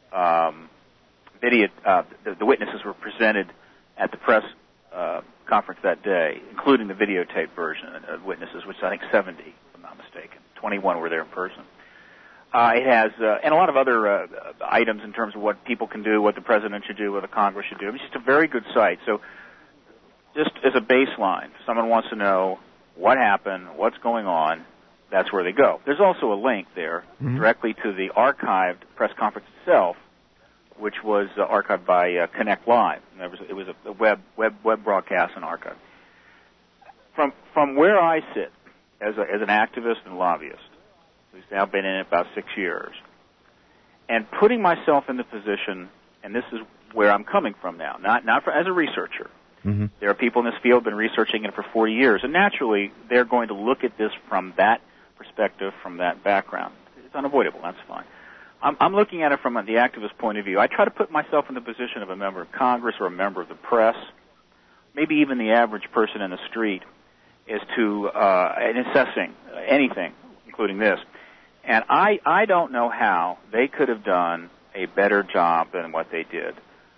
the witnesses were presented at the press conference that day, including the videotape version of witnesses, which I think 70, if I'm not mistaken. 21 were there in person. It has, and a lot of other items in terms of what people can do, what the president should do, what the Congress should do. It's just a very good site. So just as a baseline, if someone wants to know what happened, what's going on, that's where they go. There's also a link there directly to the archived press conference itself, which was archived by Connect Live. It was a web broadcast and archive. From where I sit as an activist and lobbyist, who's now been in it about 6 years, and putting myself in the position, and this is where I'm coming from now, not as a researcher. There are people in this field who have been researching it for 40 years, and naturally they're going to look at this from that perspective, from that background. It's unavoidable. That's fine. I'm looking at it from the activist point of view. I try to put myself in the position of a member of Congress or a member of the press, maybe even the average person in the street, as to in assessing anything, including this. And I don't know how they could have done a better job than what they did.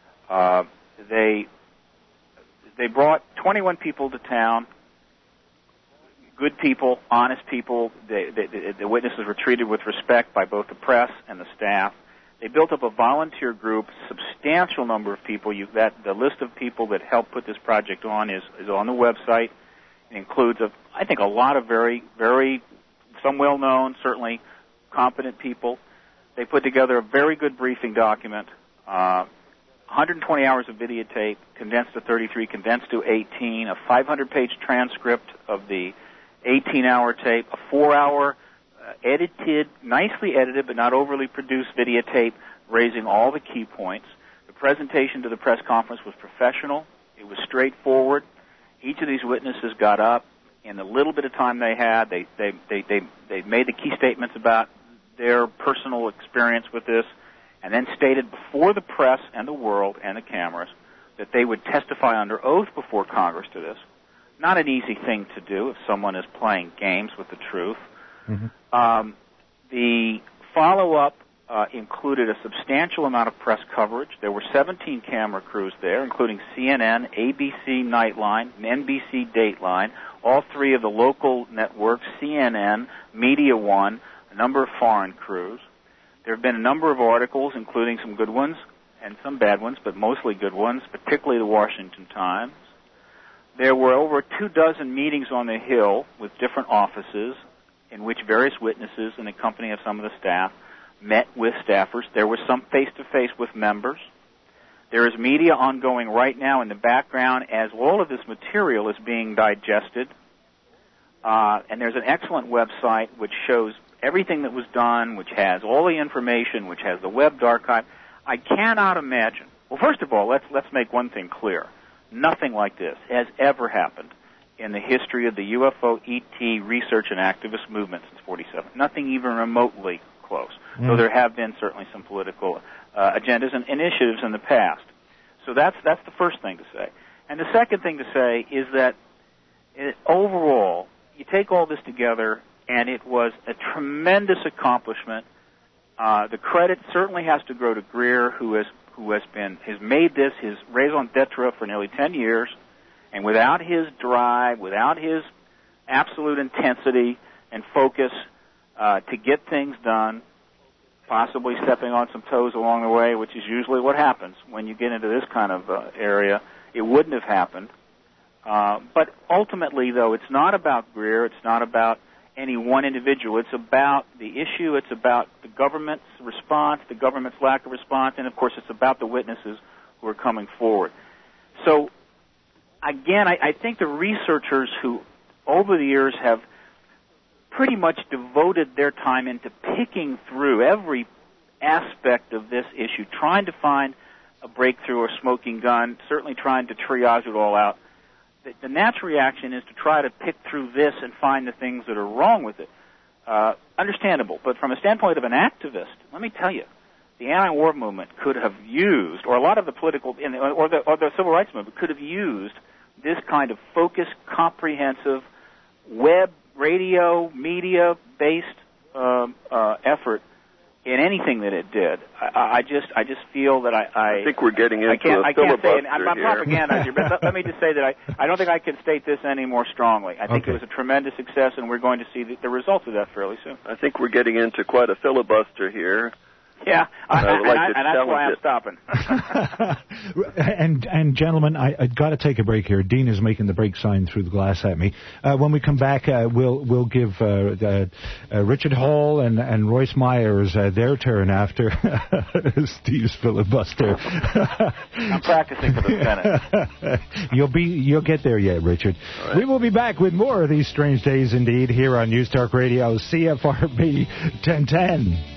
They brought 21 people to town, good people, honest people. The witnesses were treated with respect by both the press and the staff. They built up a volunteer group, substantial number of people. The list of people that helped put this project on is on the website. It includes, I think, a lot of very, very, some well-known, certainly competent people. They put together a very good briefing document, 120 hours of videotape, condensed to 33, condensed to 18, a 500-page transcript of the 18-hour tape, a 4-hour edited, nicely edited but not overly produced videotape, raising all the key points. The presentation to the press conference was professional. It was straightforward. Each of these witnesses got up. In the little bit of time they had, they made the key statements about their personal experience with this, and then stated before the press and the world and the cameras that they would testify under oath before Congress to this. Not an easy thing to do if someone is playing games with the truth. The follow-up included a substantial amount of press coverage. There were 17 camera crews there, including CNN, ABC Nightline, NBC Dateline, all three of the local networks, CNN, Media One, a number of foreign crews. There have been a number of articles, including some good ones and some bad ones, but mostly good ones, particularly the Washington Times. There were over 24 meetings on the Hill with different offices in which various witnesses in the company of some of the staff met with staffers. There was some face-to-face with members. There is media ongoing right now in the background as all of this material is being digested. And there's an excellent website which shows everything that was done, which has all the information, which has the webbed archive. I cannot imagine. Well, first of all, let's make one thing clear. Nothing like this has ever happened in the history of the UFO ET research and activist movement since 1947. Nothing even remotely close. Though there have been certainly some political agendas and initiatives in the past. So that's the first thing to say. And the second thing to say is that overall, you take all this together, and it was a tremendous accomplishment. The credit certainly has to go to Greer, who has made this his raison d'etre for nearly 10 years, and without his drive, without his absolute intensity and focus to get things done, possibly stepping on some toes along the way, which is usually what happens when you get into this kind of area, it wouldn't have happened. But ultimately, though, it's not about Greer, it's not about any one individual. It's about the issue, it's about the government's response, the government's lack of response, and, of course, it's about the witnesses who are coming forward. So, again, I think the researchers who, over the years, have pretty much devoted their time into picking through every aspect of this issue, trying to find a breakthrough or smoking gun, certainly trying to triage it all out. The natural reaction is to try to pick through this and find the things that are wrong with it. Understandable, but from a standpoint of an activist, let me tell you, the anti-war movement could have used, or a lot of the political, or the civil rights movement could have used this kind of focused, comprehensive, web, radio, media-based effort in anything that it did. I just feel that I think we're getting into I can't say it. I'm here. propaganda here, but let me just say that I don't think I can state this any more strongly. I think it was a tremendous success, and we're going to see the results of that fairly soon. I think we're getting into quite a filibuster here. Yeah, and that's why I'm stopping. And gentlemen, I got to take a break here. Dean is making the break sign through the glass at me. When we come back, we'll give Richard Hall and Royce Myers their turn after Steve's filibuster. I'm practicing for the Senate. You'll get there yet, Richard. Right. We will be back with more of these strange days indeed here on News Talk Radio, CFRB 1010.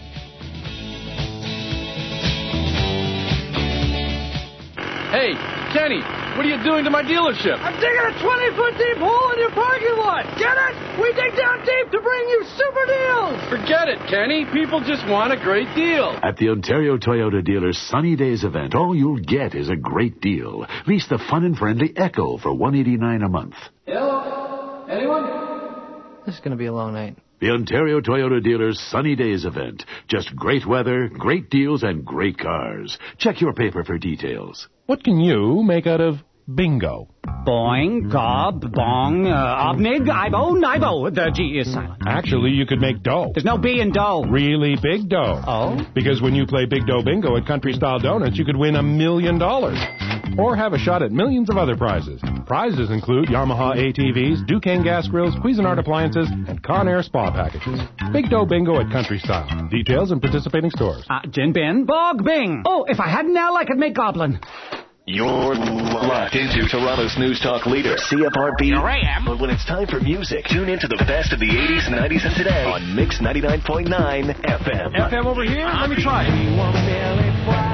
Hey, Kenny, what are you doing to my dealership? I'm digging a 20-foot deep hole in your parking lot. Get it? We dig down deep to bring you super deals. Forget it, Kenny. People just want a great deal. At the Ontario Toyota dealer's Sunny Days event, all you'll get is a great deal. Lease the fun and friendly Echo for $189 a month. Hello? Anyone? This is going to be a long night. The Ontario Toyota dealer's Sunny Days event. Just great weather, great deals, and great cars. Check your paper for details. What can you make out of bingo? Boing, gob, bong, obnig, ibo, nibo. The G is silent. Actually, you could make dough. There's no B in dough. Really big dough. Oh? Because when you play Big Dough Bingo at Country Style Donuts, you could win $1 million. Or have a shot at millions of other prizes. Prizes include Yamaha ATVs, Duquesne gas grills, Cuisinart appliances, and Conair spa packages. Big Dough Bingo at Country Style. Details in participating stores. Gin bin, bog bing. Oh, if I had an L, I could make goblin. You're locked into Toronto's News Talk leader, CFRB. Here I am. But when it's time for music, tune into the best of the 80s, 90s, and today on Mix 99.9 FM. FM over here? Let me try it.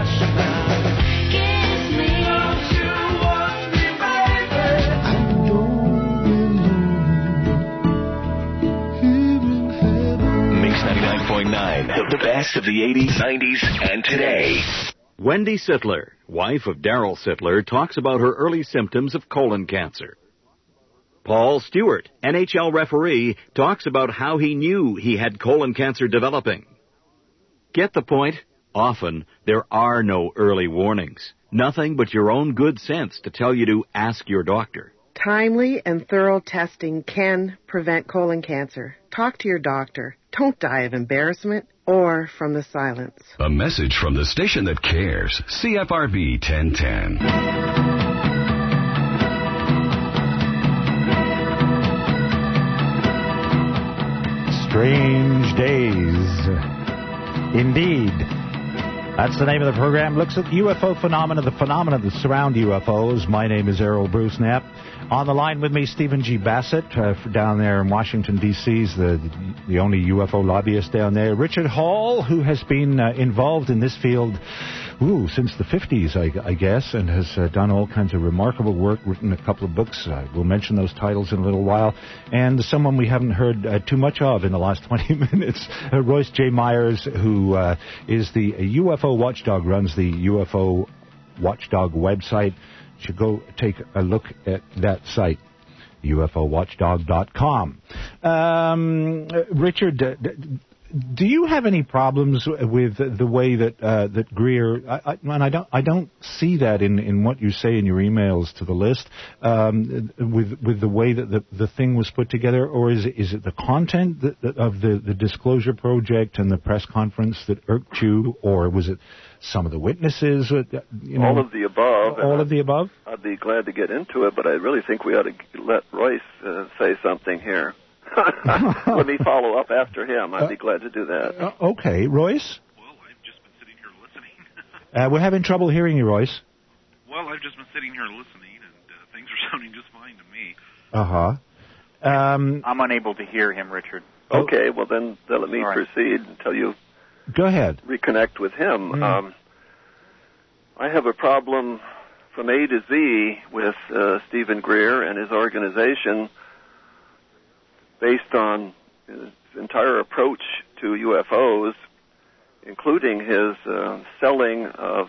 Mix 99.9, the best of the 80s, 90s, and today. Wendy Sittler, wife of Daryl Sittler, talks about her early symptoms of colon cancer. Paul Stewart, NHL referee, talks about how he knew he had colon cancer developing. Get the point? Often, there are no early warnings. Nothing but your own good sense to tell you to ask your doctor. Timely and thorough testing can prevent colon cancer. Talk to your doctor. Don't die of embarrassment or from the silence. A message from the station that cares. CFRB 1010. Strange days. Indeed. That's the name of the program. Looks at UFO phenomena, the phenomena that surround UFOs. My name is Errol Bruce Knapp. On the line with me, Stephen G. Bassett, down there in Washington, D.C. He's the only UFO lobbyist down there. Richard Hall, who has been involved in this field since the 50s, I guess, and has done all kinds of remarkable work, written a couple of books. We'll mention those titles in a little while. And someone we haven't heard too much of in the last 20 minutes, Royce J. Myers, who is the UFO watchdog, runs the UFO Watchdog website. You should go take a look at that site, UFOWatchdog.com. Richard, do you have any problems with the way that Greer? I don't see that in what you say in your emails to the list. With the way that the thing was put together, or is it the content of the disclosure project and the press conference that irked you, or was it some of the witnesses? All of the above. All of the above. I'd be glad to get into it, but I really think we ought to let Royce say something here. Let me follow up after him. I'd be glad to do that. Okay, Royce? Well, I've just been sitting here listening. We're having trouble hearing you, Royce. Well, I've just been sitting here listening, and things are sounding just fine to me. Uh-huh. I'm unable to hear him, Richard. Okay, well then let me proceed until you go ahead. Reconnect with him. I have a problem from A to Z with Stephen Greer and his organization based on his entire approach to UFOs, including his selling of,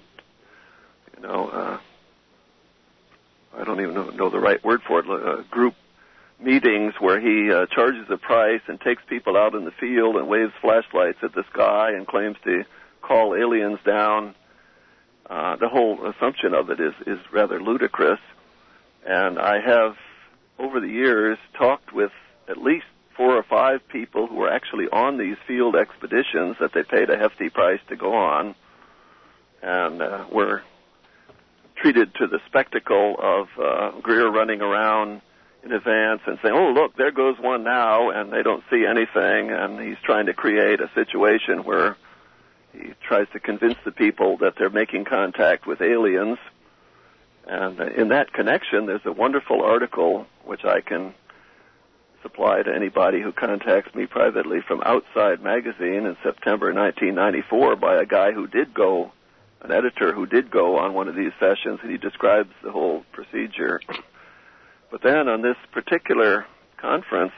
I don't even know the right word for it, group meetings where he charges a price and takes people out in the field and waves flashlights at the sky and claims to call aliens down. The whole assumption of it is rather ludicrous. And I have, over the years, talked with at least 4 or 5 people who were actually on these field expeditions that they paid a hefty price to go on, and were treated to the spectacle of Greer running around in advance and saying, oh, look, there goes one now, and they don't see anything, and he's trying to create a situation where he tries to convince the people that they're making contact with aliens. And in that connection, there's a wonderful article which I can supply to anybody who contacts me privately from Outside Magazine in September 1994 by a guy who did go, an editor who did go on one of these sessions, and he describes the whole procedure. But then on this particular conference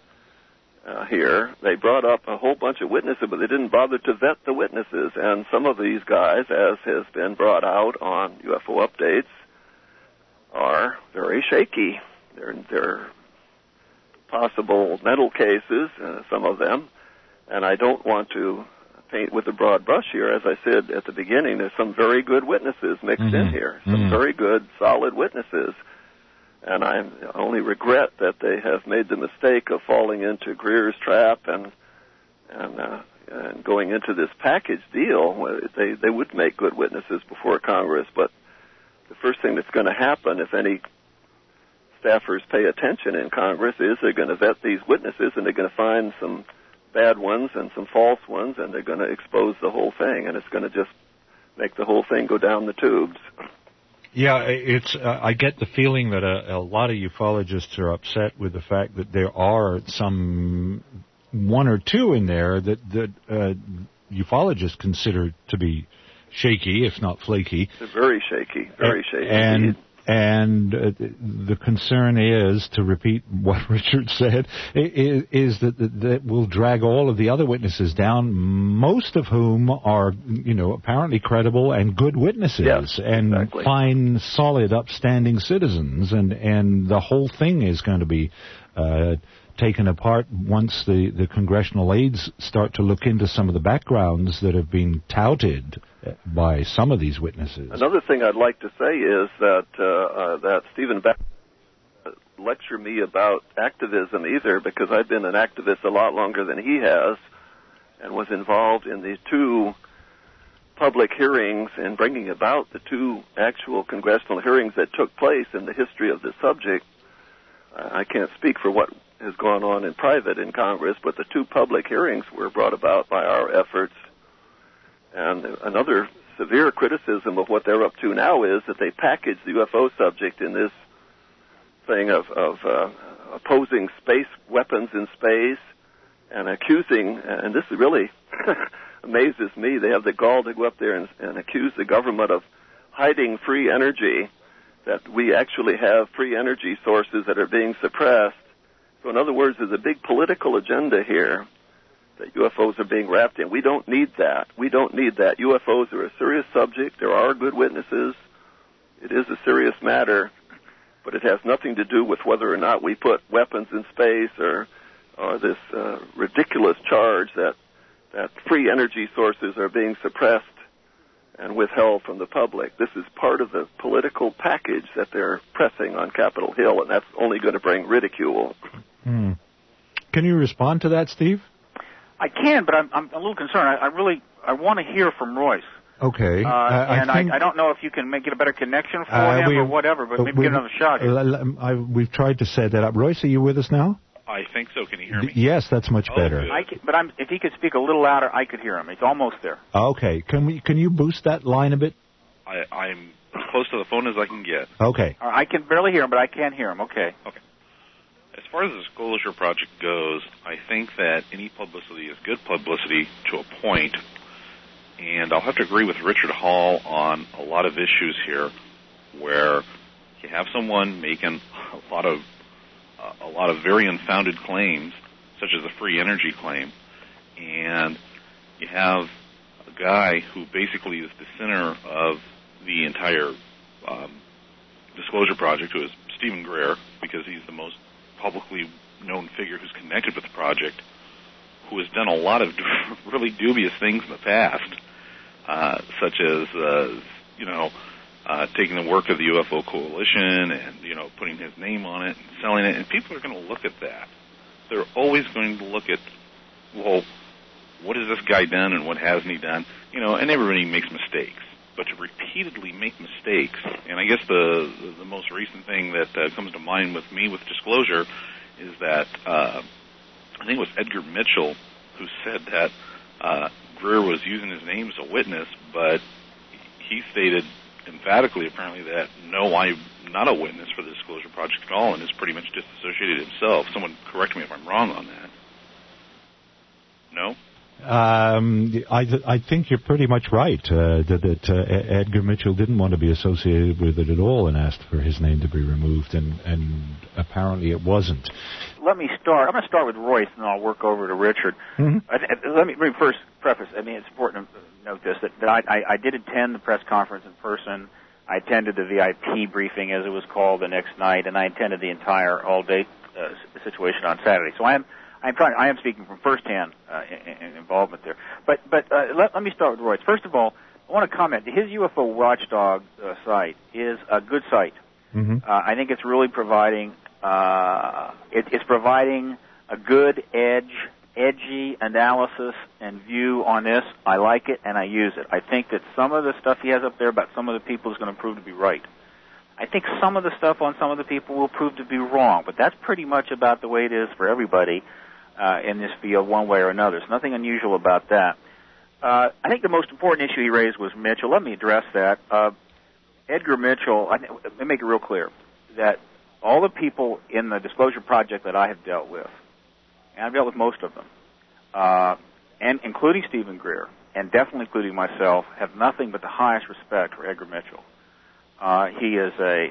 here, they brought up a whole bunch of witnesses, but they didn't bother to vet the witnesses. And some of these guys, as has been brought out on UFO Updates, are very shaky. They're possible mental cases, some of them, and I don't want to paint with a broad brush here. As I said at the beginning, there's some very good witnesses mixed in here, some very good, solid witnesses, and I only regret that they have made the mistake of falling into Greer's trap and going into this package deal. They would make good witnesses before Congress, but the first thing that's going to happen, if any staffers pay attention in Congress, is they're going to vet these witnesses, and they're going to find some bad ones and some false ones, and they're going to expose the whole thing, and it's going to just make the whole thing go down the tubes. Yeah, it's. I get the feeling that a lot of ufologists are upset with the fact that there are some 1 or 2 in there that ufologists consider to be shaky, if not flaky. They're very shaky, very shaky. And the concern is, to repeat what Richard said, is that will drag all of the other witnesses down, most of whom are, apparently credible and good witnesses, and fine, solid, upstanding citizens, and the whole thing is going to be taken apart once the congressional aides start to look into some of the backgrounds that have been touted by some of these witnesses. Another thing I'd like to say is that Stephen lecture me about activism either, because I've been an activist a lot longer than he has, and was involved in the 2 public hearings and bringing about the 2 actual congressional hearings that took place in the history of the subject. I can't speak for what has gone on in private in Congress, but the 2 public hearings were brought about by our efforts. And another severe criticism of what they're up to now is that they package the UFO subject in this thing of opposing space weapons in space and accusing, and this really amazes me, they have the gall to go up there and accuse the government of hiding free energy, that we actually have free energy sources that are being suppressed. So in other words, there's a big political agenda here that UFOs are being wrapped in. We don't need that. We don't need that. UFOs are a serious subject. There are good witnesses. It is a serious matter, but it has nothing to do with whether or not we put weapons in space or this ridiculous charge that free energy sources are being suppressed and withheld from the public. This is part of the political package that they're pressing on Capitol Hill, and that's only going to bring ridicule. Can you respond to that, Steve? I can, but I'm a little concerned. I want to hear from Royce. Okay. I don't know if you can get a better connection for him or whatever, but maybe get another shot here. We've tried to set that up. Royce, are you with us now? I think so. Can you hear me? Yes, that's much better. If he could speak a little louder, I could hear him. It's almost there. Okay. Can you boost that line a bit? I'm as close to the phone as I can get. Okay. I can barely hear him, but I can hear him. Okay. As far as the Disclosure Project goes, I think that any publicity is good publicity to a point, and I'll have to agree with Richard Hall on a lot of issues here, where you have someone making a lot of very unfounded claims, such as the free energy claim, and you have a guy who basically is the center of the entire Disclosure Project, who is Stephen Greer, because he's the most publicly known figure who's connected with the project, who has done a lot of really dubious things in the past, such as taking the work of the UFO Coalition and putting his name on it and selling it, and people are going to look at that. They're always going to look at, well, what has this guy done and what hasn't he done? And everybody makes mistakes, but to repeatedly make mistakes, and I guess the most recent thing that comes to mind with me with Disclosure is that I think it was Edgar Mitchell who said that Greer was using his name as a witness, but he stated emphatically, apparently, that no, I'm not a witness for the Disclosure Project at all, and has pretty much disassociated himself. Someone correct me if I'm wrong on that. No? I think you're pretty much right, that Edgar Mitchell didn't want to be associated with it at all and asked for his name to be removed, and apparently it wasn't. Let me start. I'm going to start with Royce, and then I'll work over to Richard. Mm-hmm. Let me first preface. I mean, it's important to note this, that I did attend the press conference in person. I attended the VIP briefing, as it was called, the next night, and I attended the entire all-day situation on Saturday. So I am speaking from firsthand involvement there. But let me start with Royce. First of all, I want to comment. His UFO Watchdog site is a good site. Mm-hmm. I think it's really providing it's providing a good edgy analysis and view on this. I like it and I use it. I think that some of the stuff he has up there about some of the people is going to prove to be right. I think some of the stuff on some of the people will prove to be wrong, but that's pretty much about the way it is for everybody in this field, one way or another. There's nothing unusual about that. I think the most important issue he raised was Mitchell. Let me address that. Edgar Mitchell, let me make it real clear that all the people in the Disclosure Project that I have dealt with, and I've dealt with most of them, and including Stephen Greer, and definitely including myself, have nothing but the highest respect for Edgar Mitchell. He is a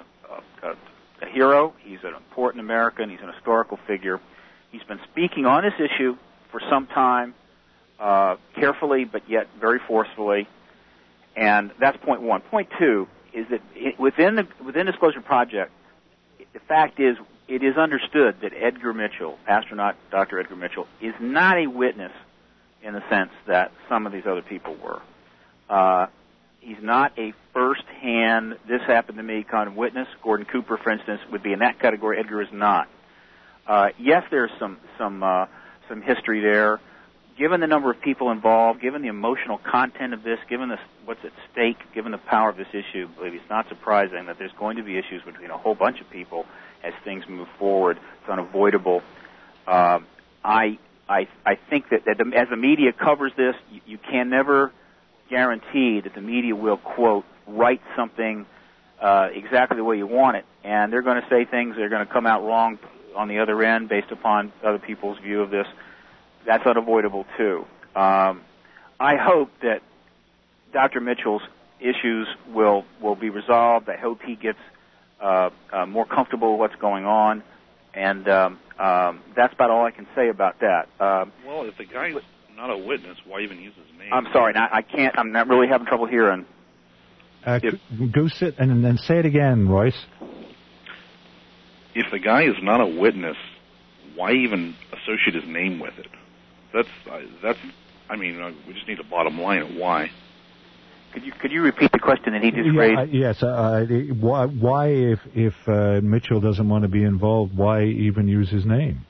hero. He's an important American. He's an historical figure. He's been speaking on this issue for some time, carefully but yet very forcefully. And that's point one. Point two is that within Disclosure Project, the fact is it is understood that Edgar Mitchell, astronaut Dr. Edgar Mitchell, is not a witness in the sense that some of these other people were. He's not a first-hand, this happened to me kind of witness. Gordon Cooper, for instance, would be in that category. Edgar is not. Yes, there's some history there. Given the number of people involved, given the emotional content of this, given what's at stake, given the power of this issue, I believe it's not surprising that there's going to be issues between a whole bunch of people as things move forward. It's unavoidable. I think that as the media covers this, you can never guarantee that the media will, quote, write something exactly the way you want it, and they're going to say things that are going to come out wrong on the other end based upon other people's view of this. That's unavoidable, too. I hope that Dr. Mitchell's issues will be resolved. I hope he gets more comfortable with what's going on, and that's about all I can say about that. Well, if the guy's not a witness, why even use his name? I'm sorry, I can't. I'm not really having trouble hearing. Go sit and then say it again, Royce. If the guy is not a witness, why even associate his name with it? That's. I mean, we just need a bottom line of why. Could you repeat the question that he just raised? Yes. Why, if Mitchell doesn't want to be involved, why even use his name?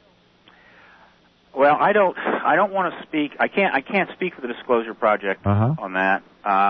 Well, I don't want to speak. I can't speak for the Disclosure Project on that.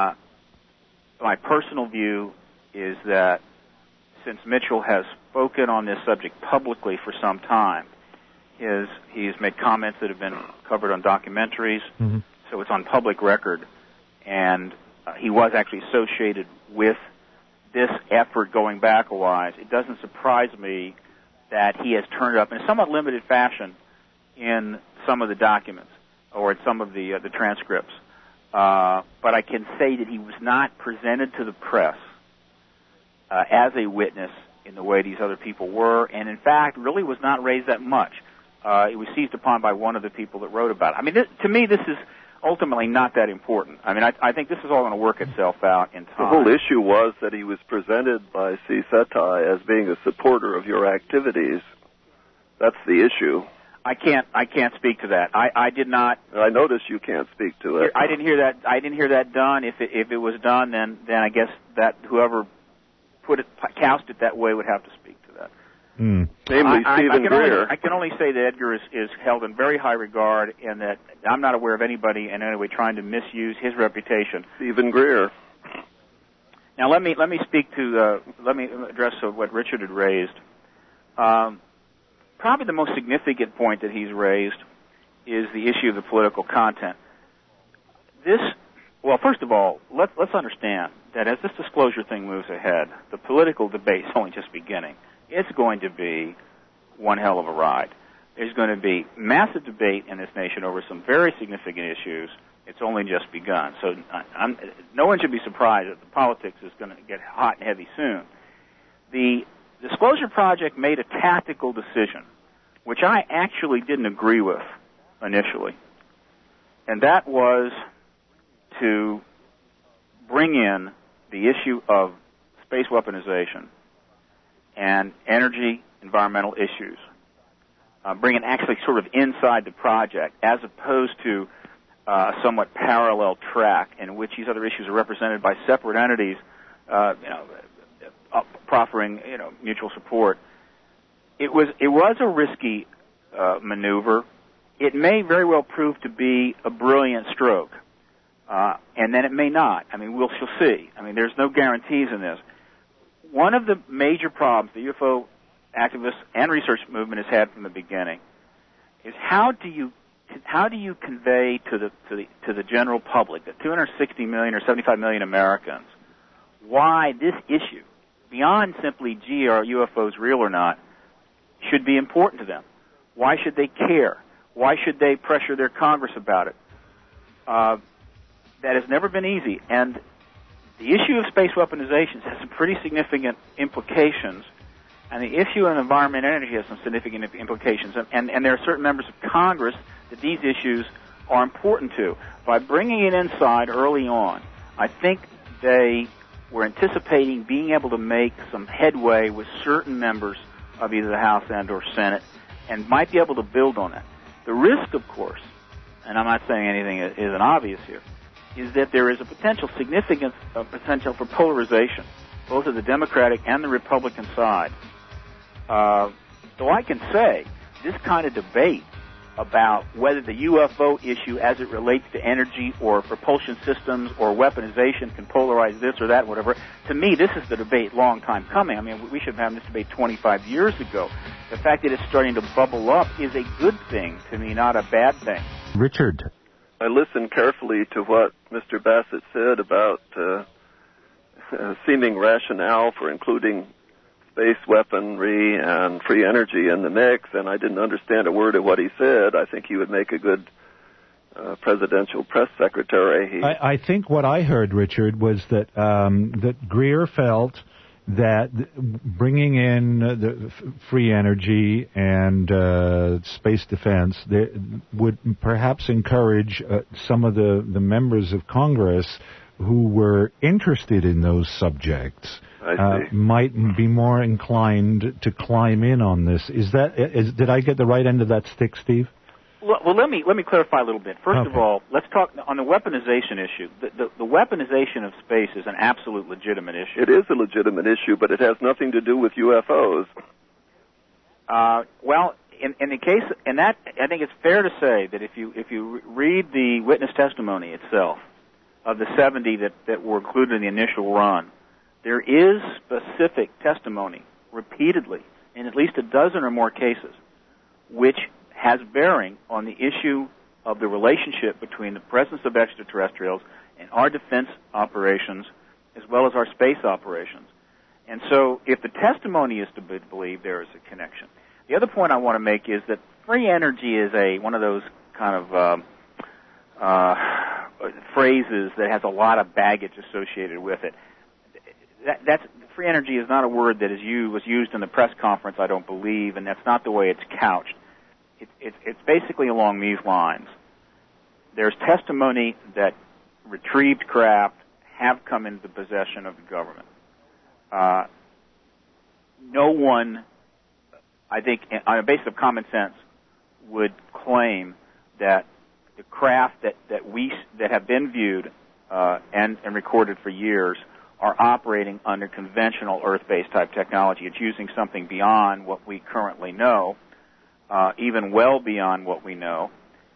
My personal view is that since Mitchell has spoken on this subject publicly for some time, he's made comments that have been covered on documentaries, so it's on public record, and he was actually associated with this effort going back a while. It doesn't surprise me that he has turned up in a somewhat limited fashion in some of the documents or in some of the transcripts. But I can say that he was not presented to the press as a witness in the way these other people were, and in fact really was not raised that much. It was seized upon by one of the people that wrote about it. I mean, to me, this is ultimately not that important. I mean, I think this is all going to work itself out in time. The whole issue was that he was presented by C. Setai as being a supporter of your activities. That's the issue. I can't speak to that. I did not. I notice you can't speak to it. I didn't hear that done. If it was done, then I guess that whoever cast it that way would have to speak to that. Namely, Stephen Greer. I can only say that Edgar is held in very high regard, and that I'm not aware of anybody in any way trying to misuse his reputation. Stephen Greer. Now let me speak to let me address what Richard had raised. Probably the most significant point that he's raised is the issue of the political content. Well, first of all, let's understand that as this disclosure thing moves ahead, the political debate is only just beginning. It's going to be one hell of a ride. There's going to be massive debate in this nation over some very significant issues. It's only just begun. So no one should be surprised that the politics is going to get hot and heavy soon. The Disclosure Project made a tactical decision, which I actually didn't agree with initially, and that was to bring in the issue of space weaponization and energy environmental issues, bring it actually sort of inside the project as opposed to a somewhat parallel track in which these other issues are represented by separate entities, proffering mutual support. It was a risky maneuver. It may very well prove to be a brilliant stroke, and then it may not. I mean, we'll see. I mean, there's no guarantees in this. One of the major problems the UFO activists and research movement has had from the beginning is how do you convey to the general public, the 260 million or 75 million Americans, why this issue, beyond simply, gee, are UFOs real or not, should be important to them? Why should they care? Why should they pressure their Congress about it? That has never been easy. And the issue of space weaponizations has some pretty significant implications, and the issue of environment and energy has some significant implications. And there are certain members of Congress that these issues are important to. By bringing it inside early on, I think they were anticipating being able to make some headway with certain members of either the House and or Senate, and might be able to build on that. The risk, of course, and I'm not saying anything isn't obvious here, is that there is a significant potential for polarization, both of the Democratic and the Republican side. So I can say this kind of debate about whether the UFO issue as it relates to energy or propulsion systems or weaponization can polarize this or that, whatever, to me, this is the debate long time coming. I mean, we should have had this debate 25 years ago. The fact that it's starting to bubble up is a good thing to me, not a bad thing. Richard. I listened carefully to what Mr. Bassett said about seeming rationale for including space weaponry and free energy in the mix, and I didn't understand a word of what he said. I think he would make a good presidential press secretary. I think what I heard, Richard, was that that Greer felt that bringing in the free energy and space defense would perhaps encourage some of the members of Congress who were interested in those subjects might be more inclined to climb in on this. Did I get the right end of that stick, Steve? Well, let me clarify a little bit. First of all, let's talk on the weaponization issue. The weaponization of space is an absolute legitimate issue. It is a legitimate issue, but it has nothing to do with UFOs. Well, in the case, and that I think it's fair to say that if you read the witness testimony itself of the 70 that were included in the initial run, there is specific testimony repeatedly in at least a dozen or more cases which has bearing on the issue of the relationship between the presence of extraterrestrials and our defense operations as well as our space operations. And so if the testimony is to be believed, there is a connection. The other point I want to make is that free energy is one of those kind of phrases that has a lot of baggage associated with it. That's free energy is not a word that was used in the press conference, I don't believe, and that's not the way it's couched. It's basically along these lines. There's testimony that retrieved craft have come into the possession of the government. No one, I think, on a basis of common sense, would claim that the craft that have been viewed and recorded for years are operating under conventional Earth-based type technology. It's using something beyond what we currently know, even well beyond what we know.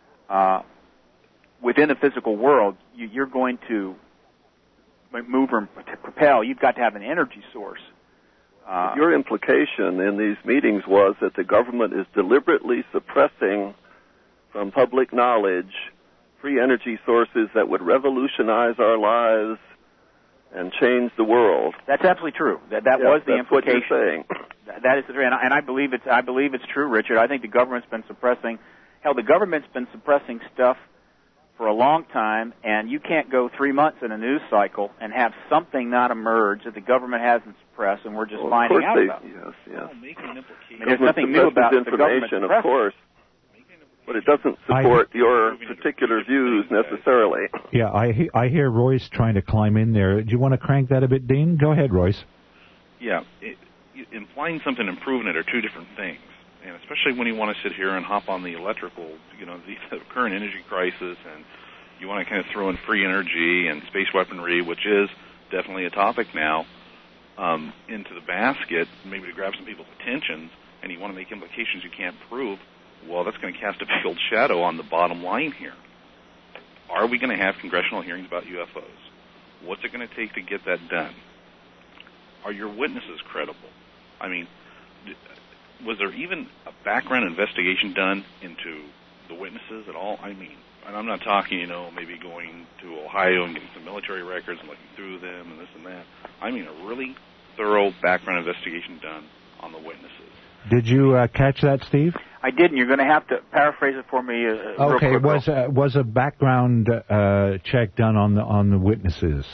Within the physical world, you're going to move or propel. You've got to have an energy source. Your implication in these meetings was that the government is deliberately suppressing from public knowledge free energy sources that would revolutionize our lives and change the world. That's absolutely true. That was the implication. That's what you're saying. That is, and I believe it's true, Richard. I think the government's been suppressing. Hell, the government's been suppressing stuff for a long time, and you can't go 3 months in a news cycle and have something not emerge that the government hasn't suppressed, and we're just finding out about. Yes. There's nothing new about the government information, of course, but it doesn't support your particular views necessarily. Yeah, I hear Royce trying to climb in there. Do you want to crank that a bit, Dean? Go ahead, Royce. Yeah, implying something and proving it are two different things. And especially when you want to sit here and hop on the electrical, the current energy crisis, and you want to kind of throw in free energy and space weaponry, which is definitely a topic now, into the basket, maybe to grab some people's attention, and you want to make implications you can't prove, well, that's going to cast a big old shadow on the bottom line here. Are we going to have congressional hearings about UFOs? What's it going to take to get that done? Are your witnesses credible? I mean, was there even a background investigation done into the witnesses at all? I mean, and I'm not talking, maybe going to Ohio and getting some military records and looking through them and this and that. I mean, a really thorough background investigation done on the witnesses. Did you catch that, Steve? I didn't. You're going to have to paraphrase it for me. Real quick. Was a background check done on the witnesses?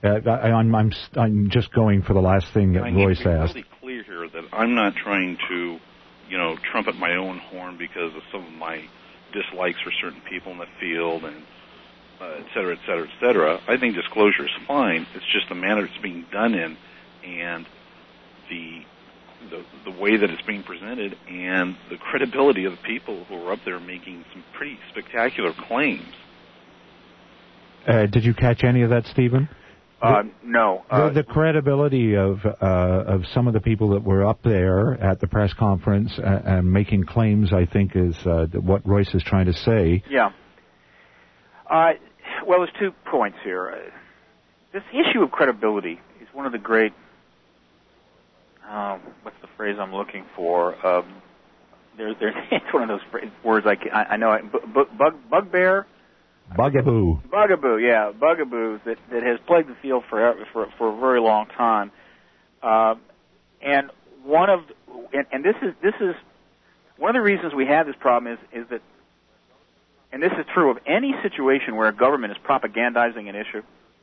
I'm just going for the last thing that Royce asked. Really clear here that I'm not trying to, trumpet my own horn because of some of my dislikes for certain people in the field and et cetera, et cetera, et cetera. I think disclosure is fine. It's just the manner it's being done in and the way that it's being presented and the credibility of the people who are up there making some pretty spectacular claims. Did you catch any of that, Stephen? No. The credibility of some of the people that were up there at the press conference and making claims, I think, is what Royce is trying to say. Yeah. Well, there's 2 points here. This issue of credibility is one of the great, what's the phrase I'm looking for? It's one of those words I know. Bugbear? Bugaboo. Bugaboo, yeah. Bugaboos that has plagued the field for a very long time. And this is one of the reasons we have this problem is that, and this is true of any situation where a government is propagandizing an issue.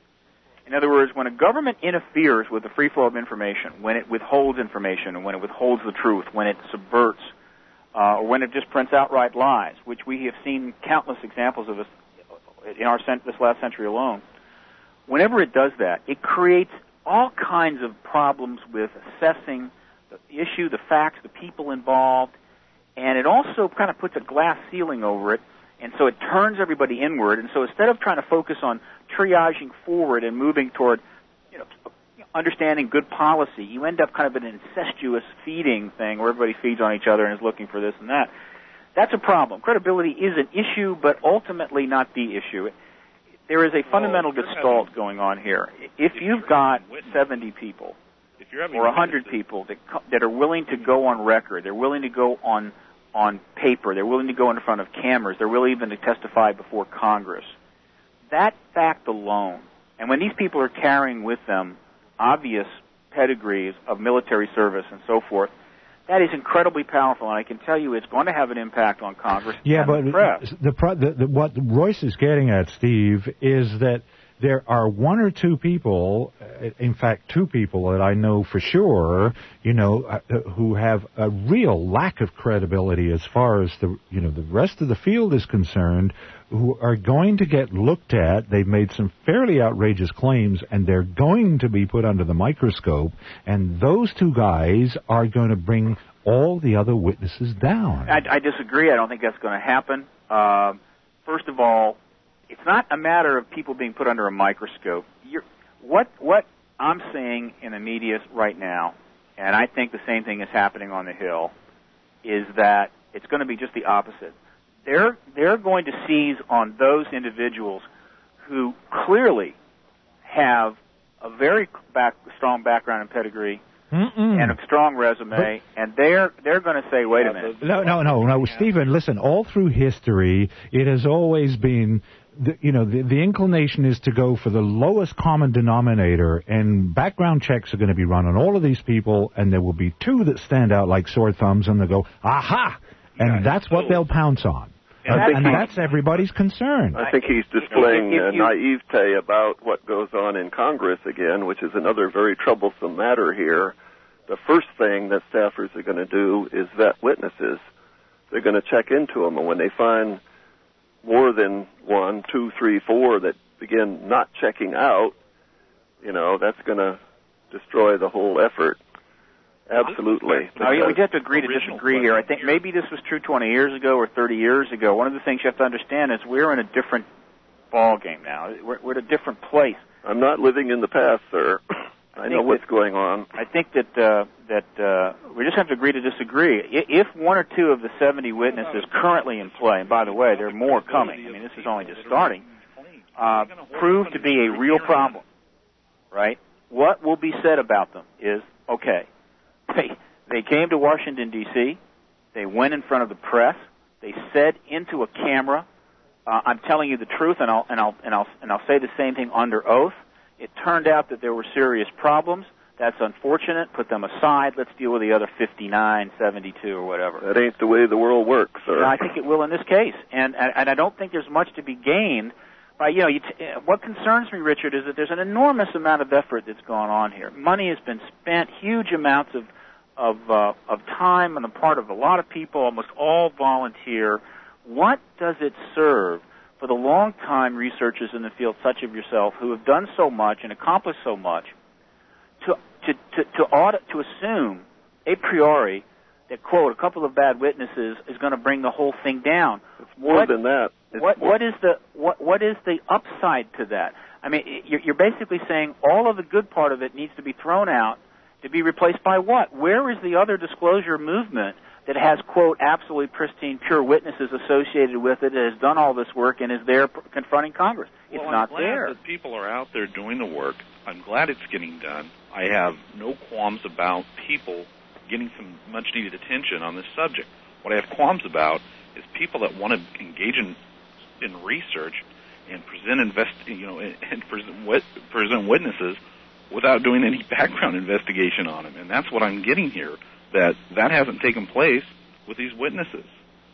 In other words, when a government interferes with the free flow of information, when it withholds information, and when it withholds the truth, when it subverts, or when it just prints outright lies, which we have seen countless examples of this in this last century alone, whenever it does that, it creates all kinds of problems with assessing the issue, the facts, the people involved, and it also kind of puts a glass ceiling over it, and so it turns everybody inward. And so instead of trying to focus on triaging forward and moving toward, understanding good policy, you end up kind of an incestuous feeding thing where everybody feeds on each other and is looking for this and that. That's a problem. Credibility is an issue, but ultimately not the issue. There is a fundamental gestalt going on here. If you've got 70 people or 100 people that are willing to go on record, they're willing to go on paper, they're willing to go in front of cameras, they're willing even to testify before Congress, that fact alone, and when these people are carrying with them obvious pedigrees of military service and so forth, that is incredibly powerful, and I can tell you it's going to have an impact on Congress and the press. What Royce is getting at, Steve, is that there are 1 or 2 people, in fact 2 people that I know for sure, who have a real lack of credibility as far as the rest of the field is concerned, who are going to get looked at. They've made some fairly outrageous claims, and they're going to be put under the microscope, and those 2 guys are going to bring all the other witnesses down. I disagree. I don't think that's going to happen. First of all, it's not a matter of people being put under a microscope. What I'm seeing in the media right now, and I think the same thing is happening on the Hill, is that it's going to be just the opposite. They're going to seize on those individuals who clearly have a very strong background and pedigree and a strong resume, and they're going to say, wait a minute. No, Stephen, listen, all through history, it has always been, the inclination is to go for the lowest common denominator, and background checks are going to be run on all of these people, and there will be 2 that stand out like sore thumbs, and they'll go, aha! And that's what they'll pounce on. And that's everybody's concern. I think he's displaying naivete about what goes on in Congress again, which is another very troublesome matter here. The first thing that staffers are going to do is vet witnesses. They're going to check into them, and when they find more than 1, 2, 3, 4 that begin not checking out, that's going to destroy the whole effort. Absolutely. We have to agree to disagree here. I think maybe this was true 20 years ago or 30 years ago. One of the things you have to understand is we're in a different ball game now. We're at a different place. I'm not living in the past, sir. I know what's going on. I think that we just have to agree to disagree. If 1 or 2 of the 70 witnesses currently in play, and by the way, there are more coming. I mean, this is only just starting. Prove to be a real problem, right? What will be said about them is, okay, they came to Washington, D.C., they went in front of the press, they said into a camera, I'm telling you the truth, and I'll say the same thing under oath. It turned out that there were serious problems. That's unfortunate. Put them aside. Let's deal with the other 59, 72, or whatever. That ain't the way the world works, sir. No, I think it will in this case, and I don't think there's much to be gained by what concerns me, Richard, is that there's an enormous amount of effort that's gone on here. Money has been spent, huge amounts of time on the part of a lot of people, almost all volunteer. What does it serve for the long-time researchers in the field, such as yourself, who have done so much and accomplished so much, to assume a priori that, quote, a couple of bad witnesses is going to bring the whole thing down. It's more than that. What is the upside to that? I mean, you're basically saying all of the good part of it needs to be thrown out to be replaced by what? Where is the other disclosure movement that has, quote, absolutely pristine, pure witnesses associated with it, that has done all this work and is there confronting Congress? It's not there. I'm glad that people are out there doing the work. I'm glad it's getting done. I have no qualms about people getting some much-needed attention on this subject. What I have qualms about is people that want to engage in research and present present witnesses without doing any background investigation on them. And that's what I'm getting here, that hasn't taken place with these witnesses.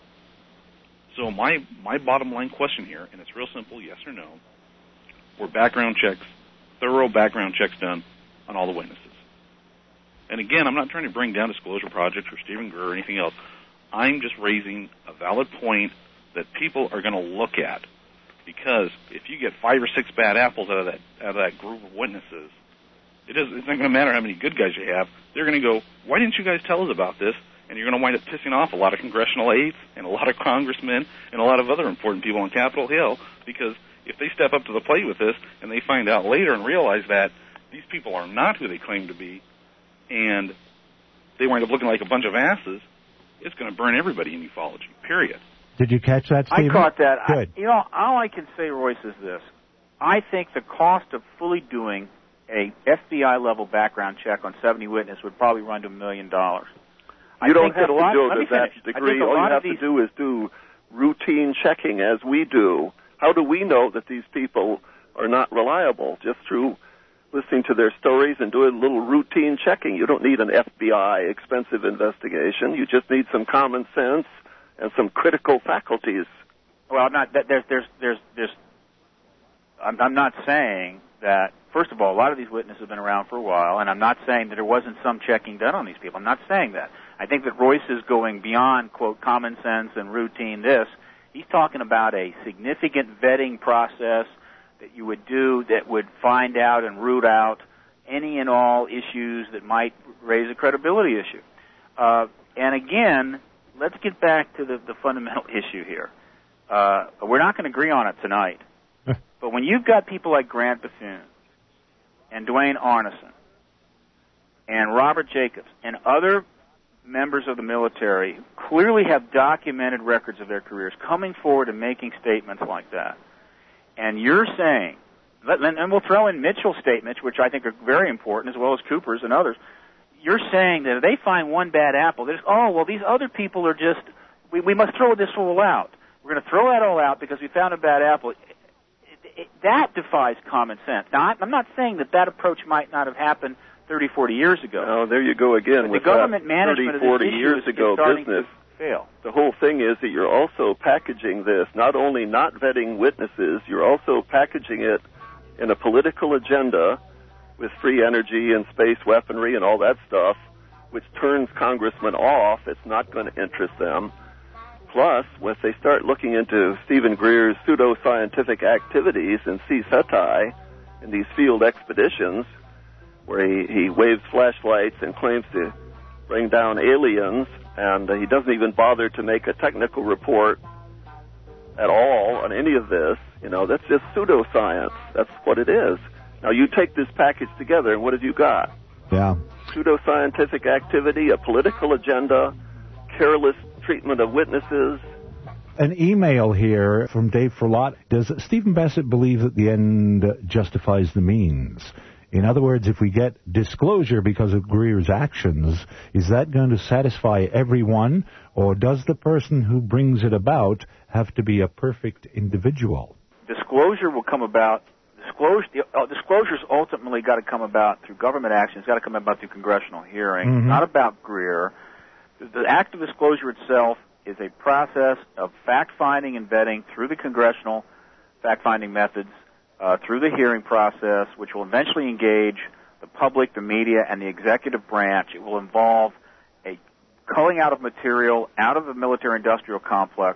So my bottom line question here, and it's real simple, yes or no, were background checks, thorough background checks done on all the witnesses? And again, I'm not trying to bring down Disclosure Project or Stephen Greer or anything else. I'm just raising a valid point that people are going to look at, because if you get 5 or 6 bad apples out of that group of witnesses, it's not going to matter how many good guys you have. They're going to go, why didn't you guys tell us about this? And you're going to wind up pissing off a lot of congressional aides and a lot of congressmen and a lot of other important people on Capitol Hill, because if they step up to the plate with this and they find out later and realize that these people are not who they claim to be and they wind up looking like a bunch of asses, it's going to burn everybody in ufology, period. Did you catch that, Stephen? I caught that. Good. All I can say, Royce, is this. I think the cost of fully doing a FBI-level background check on 70 witnesses would probably run to $1 million. You don't have to do it to that degree. All you have to do is do routine checking as we do. How do we know that these people are not reliable? Just through listening to their stories and doing a little routine checking. You don't need an FBI expensive investigation. You just need some common sense and some critical faculties. Well, I'm not saying that. First of all, a lot of these witnesses have been around for a while, and I'm not saying that there wasn't some checking done on these people. I'm not saying that. I think that Royce is going beyond, quote, common sense and routine this. He's talking about a significant vetting process that you would do that would find out and root out any and all issues that might raise a credibility issue. And again, let's get back to the fundamental issue here. We're not going to agree on it tonight. But when you've got people like Grant Bethune and Duane Arneson and Robert Jacobs and other members of the military who clearly have documented records of their careers coming forward and making statements like that, and you're saying, and we'll throw in Mitchell's statements, which I think are very important, as well as Cooper's and others, you're saying that if they find one bad apple, they're just, oh, well, these other people are just, we must throw this all out. We're going to throw that all out because we found a bad apple. That defies common sense. Now, I'm not saying that approach might not have happened 30, 40 years ago. Oh, there you go again but with the government that management 30, 40 of this years issue ago is starting business. To fail. The whole thing is that you're also packaging this, not only not vetting witnesses, you're also packaging it in a political agenda with free energy and space weaponry and all that stuff, which turns congressmen off. It's not going to interest them. Plus, once they start looking into Stephen Greer's pseudo-scientific activities in CSETI, in these field expeditions, where he waves flashlights and claims to bring down aliens, and he doesn't even bother to make a technical report at all on any of this, that's just pseudoscience. That's what it is. Now, you take this package together, and what have you got? Yeah. Pseudoscientific activity, a political agenda, careless treatment of witnesses. An email here from Dave Ferlot. Does Stephen Bassett believe that the end justifies the means? In other words, if we get disclosure because of Greer's actions, is that going to satisfy everyone, or does the person who brings it about have to be a perfect individual? Disclosure will come about. Disclosure's ultimately got to come about through government action. It's got to come about through congressional hearings. Mm-hmm. Not about Greer. The act of disclosure itself is a process of fact-finding and vetting through the congressional fact-finding methods, through the hearing process, which will eventually engage the public, the media, and the executive branch. It will involve a culling out of material out of the military-industrial complex.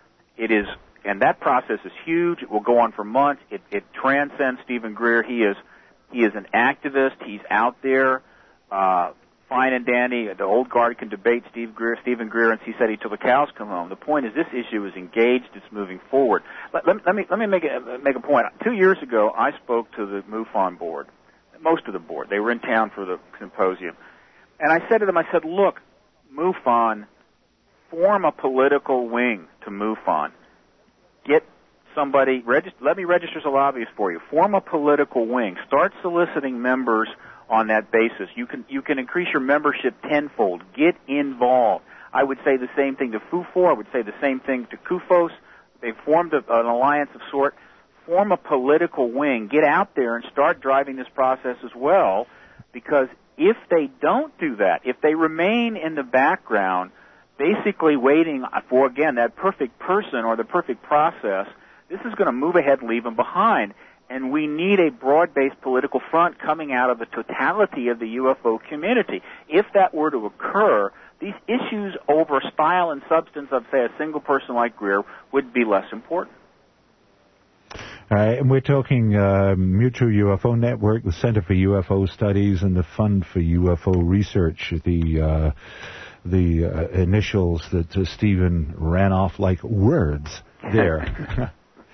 And that process is huge. It will go on for months. It transcends Stephen Greer. He is an activist. He's out there fine and dandy. The old guard can debate Stephen Greer, and he said he till the cows come home. The point is, this issue is engaged. It's moving forward. Let me make a point. 2 years ago, I spoke to the MUFON board, most of the board. They were in town for the symposium, and I said to them, I said, look, MUFON, form a political wing to MUFON. Get somebody, let me register as a lobbyist for you. Form a political wing. Start soliciting members on that basis. You can increase your membership tenfold. Get involved. I would say the same thing to FUFOR. I would say the same thing to CUFOS. They've formed an alliance of sort. Form a political wing. Get out there and start driving this process as well, because if they don't do that, if they remain in the background, basically waiting for, again, that perfect person or the perfect process, this is going to move ahead and leave them behind. And we need a broad-based political front coming out of the totality of the UFO community. If that were to occur, these issues over style and substance of, say, a single person like Greer would be less important. And we're talking Mutual UFO Network, the Center for UFO Studies, and the Fund for UFO Research, the initials that Stephen ran off like words there.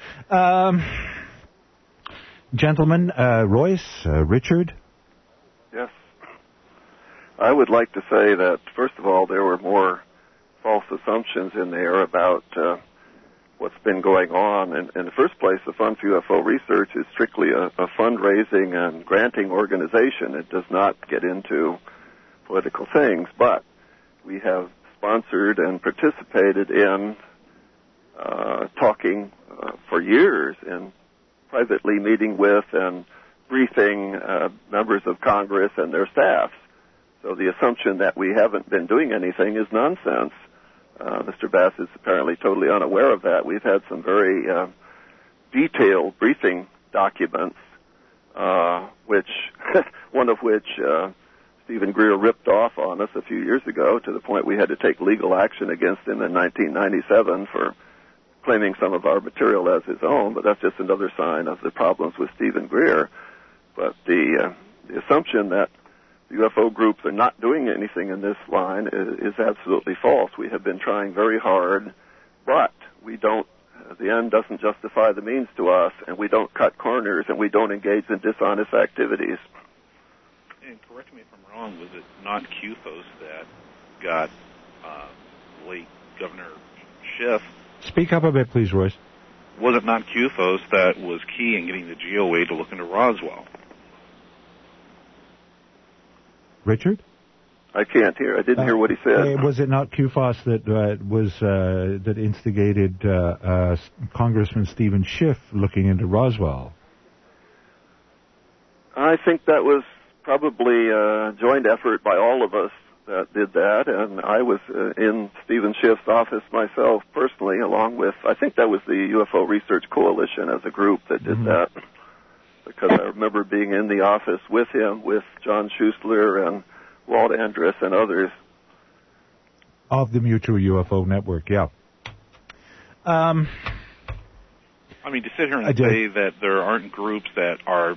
Gentlemen, Royce, Richard? Yes. I would like to say that, first of all, there were more false assumptions in there about what's been going on. In the first place, the Fund for UFO Research is strictly a fundraising and granting organization. It does not get into political things, but we have sponsored and participated in talking for years in privately meeting with and briefing members of Congress and their staffs. So the assumption that we haven't been doing anything is nonsense. Mr. Bass is apparently totally unaware of that. We've had some very detailed briefing documents, which one of which Stephen Greer ripped off on us a few years ago, to the point we had to take legal action against him in 1997 for claiming some of our material as his own, but that's just another sign of the problems with Stephen Greer. But the assumption that the UFO groups are not doing anything in this line is absolutely false. We have been trying very hard, but we don't, the end doesn't justify the means to us, and we don't cut corners, and we don't engage in dishonest activities. And correct me if I'm wrong, was it not CUFOS that got late Governor Schiff? Speak up a bit, please, Royce. Was it not CUFOS that was key in getting the GOA to look into Roswell? Richard? I can't hear. I didn't hear what he said. Was it not CUFOS that that instigated Congressman Stephen Schiff looking into Roswell? I think that was probably a joint effort by all of us that did that, and I was in Stephen Schiff's office myself personally, along with, I think that was the UFO Research Coalition as a group that did that, because I remember being in the office with him, with John Schuessler and Walt Andrus and others. Of the Mutual UFO Network, yeah. I mean, to sit here and say that there aren't groups that are,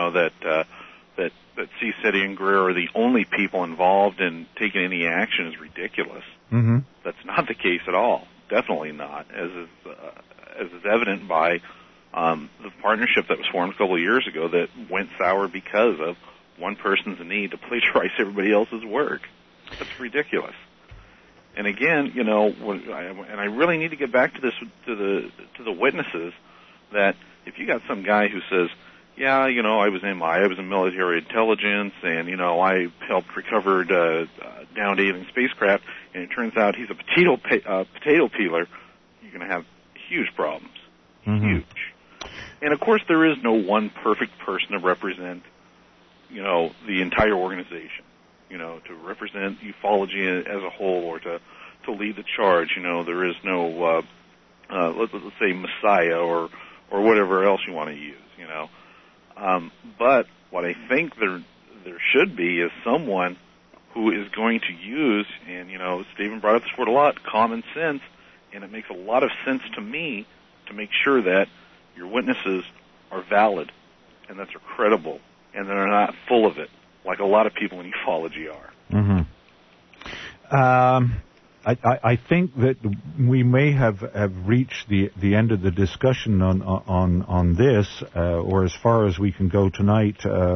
that see SETI and Greer are the only people involved in taking any action is ridiculous. Mm-hmm. That's not the case at all. Definitely not, as is evident by the partnership that was formed a couple of years ago that went sour because of one person's need to plagiarize everybody else's work. That's ridiculous. And again, and I really need to get back to this to the witnesses, that if you got some guy who says, yeah, I was in military intelligence, and I helped recover downed alien spacecraft, and it turns out he's a potato peeler, you're going to have huge problems. Mm-hmm. Huge. And of course, there is no one perfect person to represent, the entire organization. To represent ufology as a whole, or to lead the charge. There is no, let's say, messiah or whatever else you want to use. But what I think there should be is someone who is going to use, and Stephen brought up this word a lot, common sense, and it makes a lot of sense to me to make sure that your witnesses are valid and that they're credible and that they're not full of it, like a lot of people in ufology are. I think that we may have reached the end of the discussion on this, or as far as we can go tonight.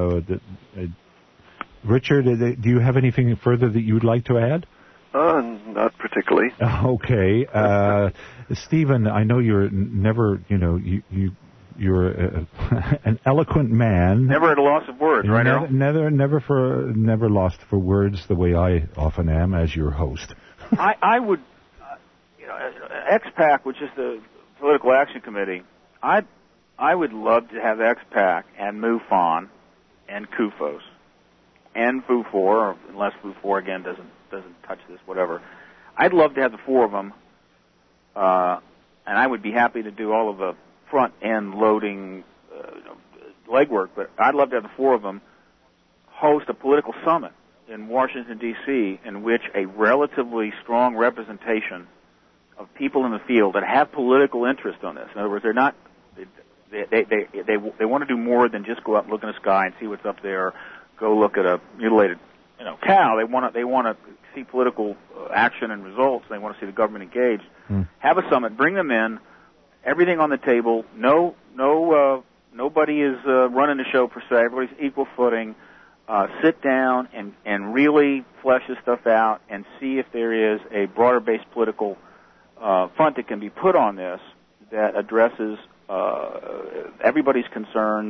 Richard, do you have anything further that you would like to add? Not particularly. Okay. Stephen, I know you're never, you're an eloquent man. Never at a loss of words, right, Errol? Never lost for words the way I often am as your host. I would, XPAC, which is the Political Action Committee, I would love to have XPAC and MUFON and CUFOS and FU4, unless FU4 again doesn't touch this, whatever. I'd love to have the four of them, and I would be happy to do all of the front-end loading legwork, but I'd love to have the four of them host a political summit in Washington, D.C., in which a relatively strong representation of people in the field that have political interest on this. In other words, they're not, they want to do more than just go out and look in the sky and see what's up there, go look at a mutilated, cow. They want to see political action and results. They want to see the government engaged. Have a summit, bring them in, everything on the table. Nobody is running the show per se. Everybody's equal footing. Sit down and really flesh this stuff out and see if there is a broader-based political front that can be put on this that addresses everybody's concerns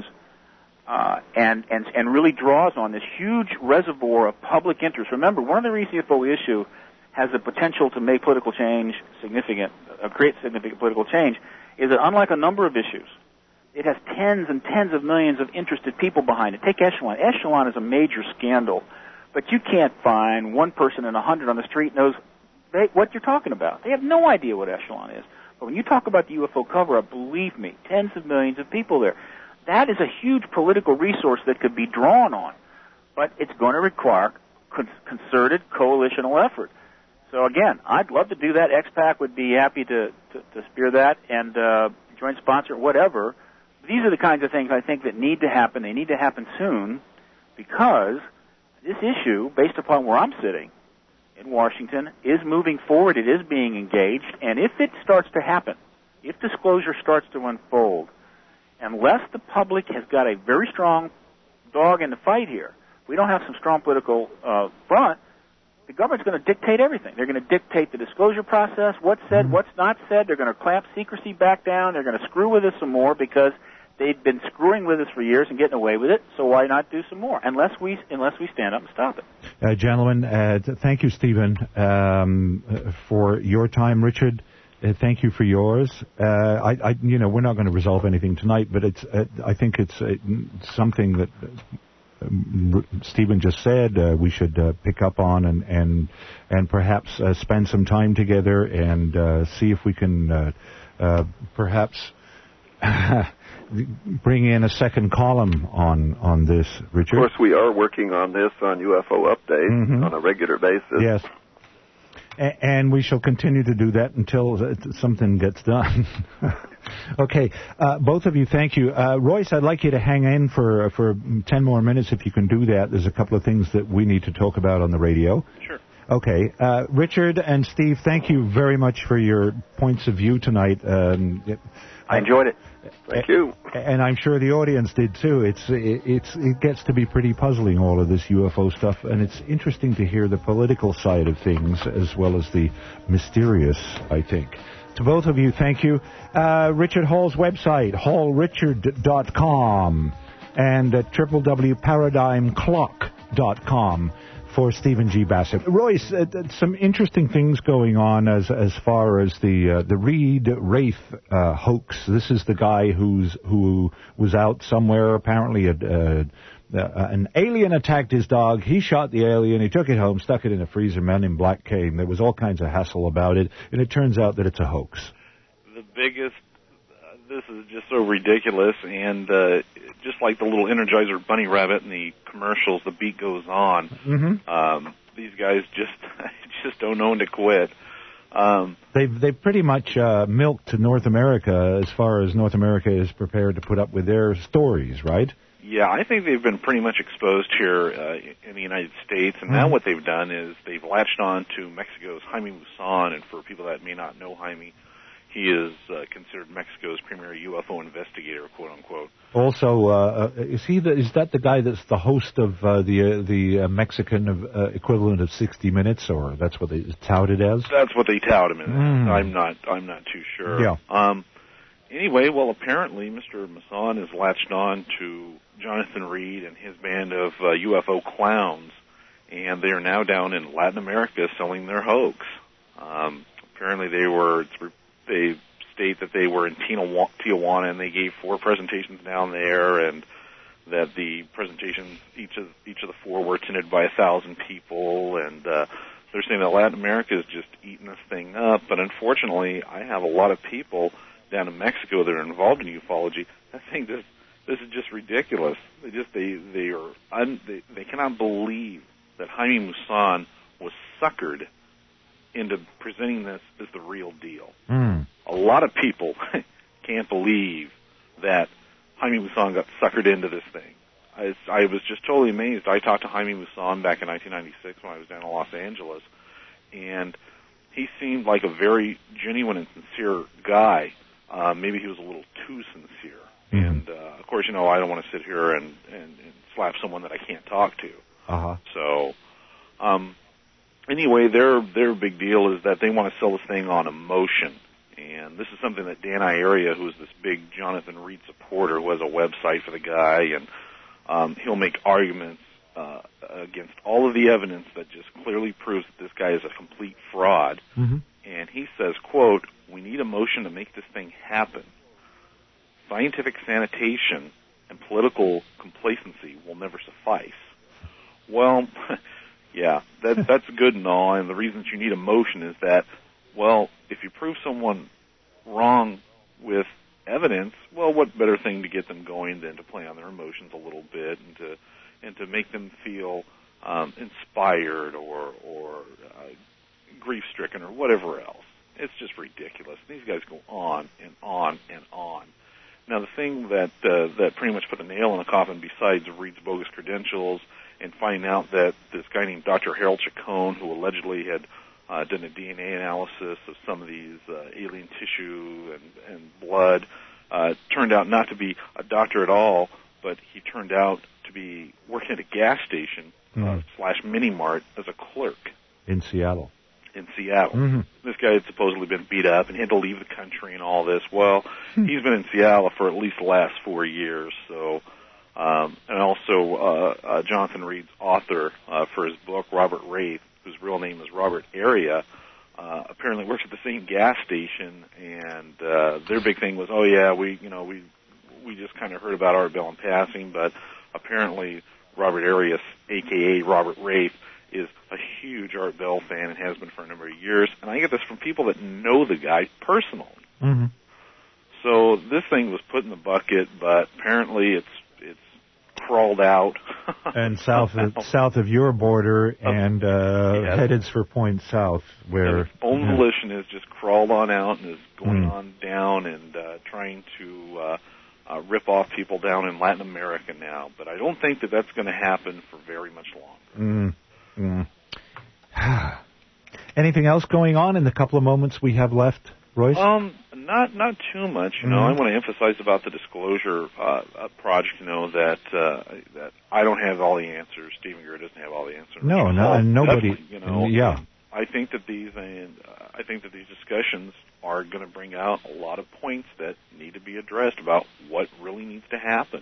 and really draws on this huge reservoir of public interest. Remember, one of the reasons the UFO issue has the potential to make political change significant, create significant political change, is that unlike a number of issues, it has tens and tens of millions of interested people behind it. Take Echelon. Echelon is a major scandal, but you can't find one person in 100 on the street knows what you're talking about. They have no idea what Echelon is. But when you talk about the UFO cover-up, believe me, tens of millions of people there. That is a huge political resource that could be drawn on, but it's going to require concerted coalitional effort. So again, I'd love to do that. XPAC would be happy to spear that and joint sponsor, whatever. These are the kinds of things I think that need to happen. They need to happen soon because this issue, based upon where I'm sitting in Washington, is moving forward. It is being engaged. And if it starts to happen, if disclosure starts to unfold, unless the public has got a very strong dog in the fight here, we don't have some strong political front, the government's going to dictate everything. They're going to dictate the disclosure process, what's said, what's not said. They're going to clamp secrecy back down. They're going to screw with us some more because they've been screwing with us for years and getting away with it, so why not do some more? Unless we stand up and stop it. Gentlemen, thank you, Stephen, for your time. Richard, thank you for yours. We're not going to resolve anything tonight, but I think it's something that Stephen just said we should pick up on and perhaps spend some time together and see if we can perhaps bring in a second column on this, Richard. Of course, we are working on this on UFO Update on a regular basis. Yes. And we shall continue to do that until something gets done. Okay. Both of you, thank you. Royce, I'd like you to hang in for 10 more minutes if you can do that. There's a couple of things that we need to talk about on the radio. Sure. Okay. Richard and Steve, thank you very much for your points of view tonight. I enjoyed it. Thank you. And I'm sure the audience did too. It gets to be pretty puzzling, all of this UFO stuff, and it's interesting to hear the political side of things as well as the mysterious, I think. To both of you, thank you. Richard Hall's website, hallrichard.com, and www.paradigmclock.com. for Stephen G. Bassett. Royce, some interesting things going on as far as the Reed Wraith hoax. This is the guy who was out somewhere. Apparently, an alien attacked his dog. He shot the alien. He took it home, stuck it in a freezer. Men in Black came. There was all kinds of hassle about it, and it turns out that it's a hoax. The biggest. This is just so ridiculous, and just like the little Energizer bunny rabbit in the commercials, the beat goes on. These guys just don't know when to quit. They've pretty much milked North America as far as North America is prepared to put up with their stories, right? Yeah, I think they've been pretty much exposed here in the United States, and now what they've done is they've latched on to Mexico's Jaime Maussan, and for people that may not know Jaime, he is considered Mexico's premier UFO investigator, quote unquote. Also, is that the guy that's the host of the Mexican equivalent of 60 Minutes, or that's what it's touted as? That's what they tout him as. I'm not too sure. Yeah. Anyway, well, apparently Mr. Maussan has latched on to Jonathan Reed and his band of UFO clowns, and they are now down in Latin America selling their hoax. Apparently they state that they were in Tijuana, and they gave 4 presentations down there, and that the presentations, each of the 4 were attended by 1,000 people, and they're saying that Latin America is just eating this thing up. But unfortunately, I have a lot of people down in Mexico that are involved in ufology. I think this is just ridiculous. They cannot believe that Jaime Maussan was suckered into presenting this as the real deal. A lot of people can't believe that Jaime Maussan got suckered into this thing. I was just totally amazed. I talked to Jaime Maussan back in 1996 when I was down in Los Angeles, and he seemed like a very genuine and sincere guy. Maybe he was a little too sincere. And, of course, I don't want to sit here and slap someone that I can't talk to. So, anyway, their big deal is that they want to sell this thing on emotion. And this is something that Dan Iaria, who is this big Jonathan Reed supporter, who has a website for the guy, and he'll make arguments against all of the evidence that just clearly proves that this guy is a complete fraud. And he says, quote, "We need emotion to make this thing happen. Scientific sanitation and political complacency will never suffice." Well, yeah, that's good and all, and the reasons you need emotion is that, well, if you prove someone wrong with evidence, well, what better thing to get them going than to play on their emotions a little bit and to make them feel inspired or grief-stricken or whatever else. It's just ridiculous. These guys go on and on and on. Now, the thing that pretty much put a nail in the coffin, besides Reed's bogus credentials and finding out that this guy named Dr. Harold Chacon, who allegedly had done a DNA analysis of some of these alien tissue and blood, turned out not to be a doctor at all, but he turned out to be working at a gas station / mini-mart as a clerk. In Seattle. This guy had supposedly been beat up and had to leave the country and all this. Well, he's been in Seattle for at least the last 4 years. So, and also Jonathan Reed's author for his book, Robert Wraith, whose real name is Robert Aria, apparently works at the same gas station. And their big thing was, oh yeah, we just kind of heard about Art Bell in passing, but apparently Robert Arias, a.k.a. Robert Wraith, is a huge Art Bell fan and has been for a number of years. And I get this from people that know the guy personally. So this thing was put in the bucket, but apparently it's crawled out. And south of your border and headed for Point South, where its own volition has just crawled on out and is going on down and trying to rip off people down in Latin America now. But I don't think that that's going to happen for very much longer. Anything else going on in the couple of moments we have left, Royce? Not too much. I want to emphasize about the disclosure project. That I don't have all the answers. Stephen Greer doesn't have all the answers. No, and nobody. I think that these discussions are going to bring out a lot of points that need to be addressed about what really needs to happen.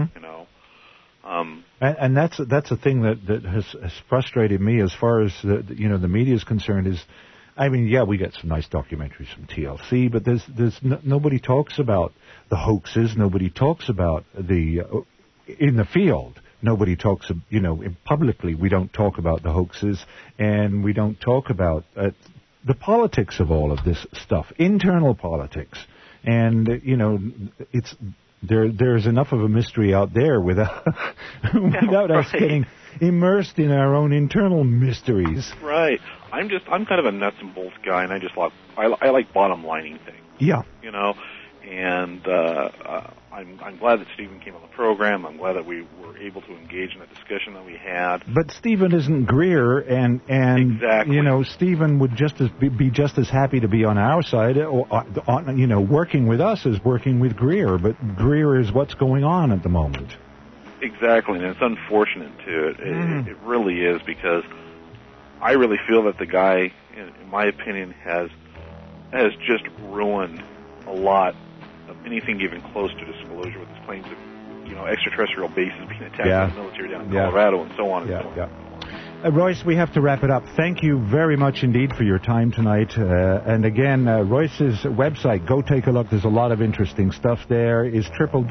And that's a thing that has frustrated me as far as the media is concerned. Is, I mean, yeah, we get some nice documentaries from TLC, but nobody talks about the hoaxes. Nobody talks about in the field. Nobody talks, publicly. We don't talk about the hoaxes, and we don't talk about the politics of all of this stuff, internal politics, and it's. There's enough of a mystery out there without us getting immersed in our own internal mysteries. Right. I'm kind of a nuts and bolts guy, and I like bottom lining things. Yeah. And I'm glad that Stephen came on the program. I'm glad that we were able to engage in the discussion that we had. But Stephen isn't Greer, and exactly. Stephen would be just as happy to be on our side, or working with us as working with Greer. But Greer is what's going on at the moment. Exactly, and it's unfortunate too. It really is, because I really feel that the guy, in my opinion, has just ruined a lot of anything even close to disclosure with his claims of, extraterrestrial bases being attacked by the military down in Colorado and so on and so on. Royce, we have to wrap it up. Thank you very much indeed for your time tonight. And again, Royce's website, go take a look. There's a lot of interesting stuff there. Is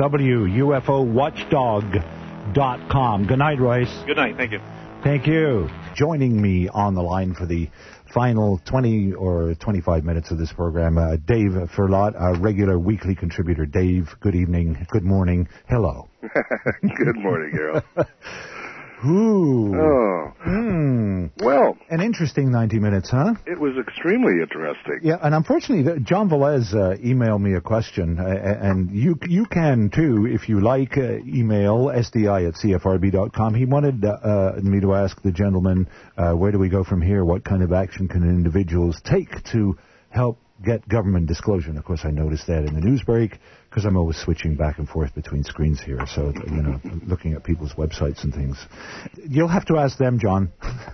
www.ufowatchdog.com. Good night, Royce. Good night. Thank you. Thank you. Joining me on the line for the final 20 or 25 minutes of this program, Dave Furlot, our regular weekly contributor. Dave, good evening, good morning, hello. Good morning, Harold. Ooh. Oh. Well. An interesting 90 minutes, huh? It was extremely interesting. Yeah, and unfortunately, John Velez emailed me a question, and you can, too, if you like, email sdi@cfrb.com. He wanted me to ask the gentleman, where do we go from here? What kind of action can individuals take to help get government disclosure? And, of course, I noticed that in the news break, because I'm always switching back and forth between screens here, so, looking at people's websites and things. You'll have to ask them, John.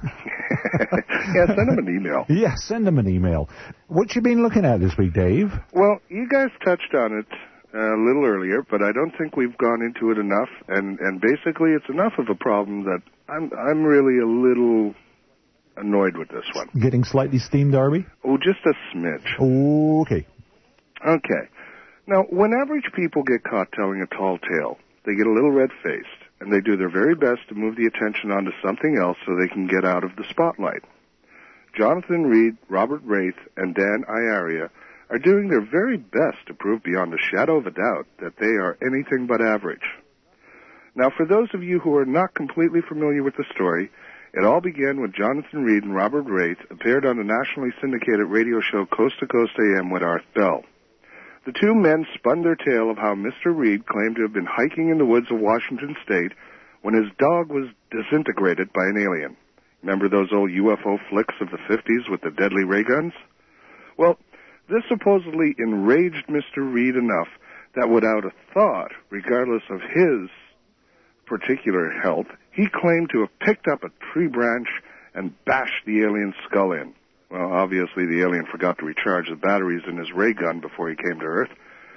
Yeah, send them an email. Yeah, send them an email. What you been looking at this week, Dave? Well, you guys touched on it a little earlier, but I don't think we've gone into it enough, and basically it's enough of a problem that I'm really a little annoyed with this one. Getting slightly steamed, Darby? Oh, just a smidge. Oh, okay. Okay. Now, when average people get caught telling a tall tale, they get a little red-faced, and they do their very best to move the attention onto something else so they can get out of the spotlight. Jonathan Reed, Robert Wraith, and Dan Iaria are doing their very best to prove beyond a shadow of a doubt that they are anything but average. Now, for those of you who are not completely familiar with the story, it all began when Jonathan Reed and Robert Wraith appeared on the nationally syndicated radio show Coast to Coast AM with Arth Bell. The two men spun their tale of how Mr. Reed claimed to have been hiking in the woods of Washington State when his dog was disintegrated by an alien. Remember those old UFO flicks of the 50s with the deadly ray guns? Well, this supposedly enraged Mr. Reed enough that without a thought, regardless of his particular health, he claimed to have picked up a tree branch and bashed the alien's skull in. Well, obviously the alien forgot to recharge the batteries in his ray gun before he came to Earth.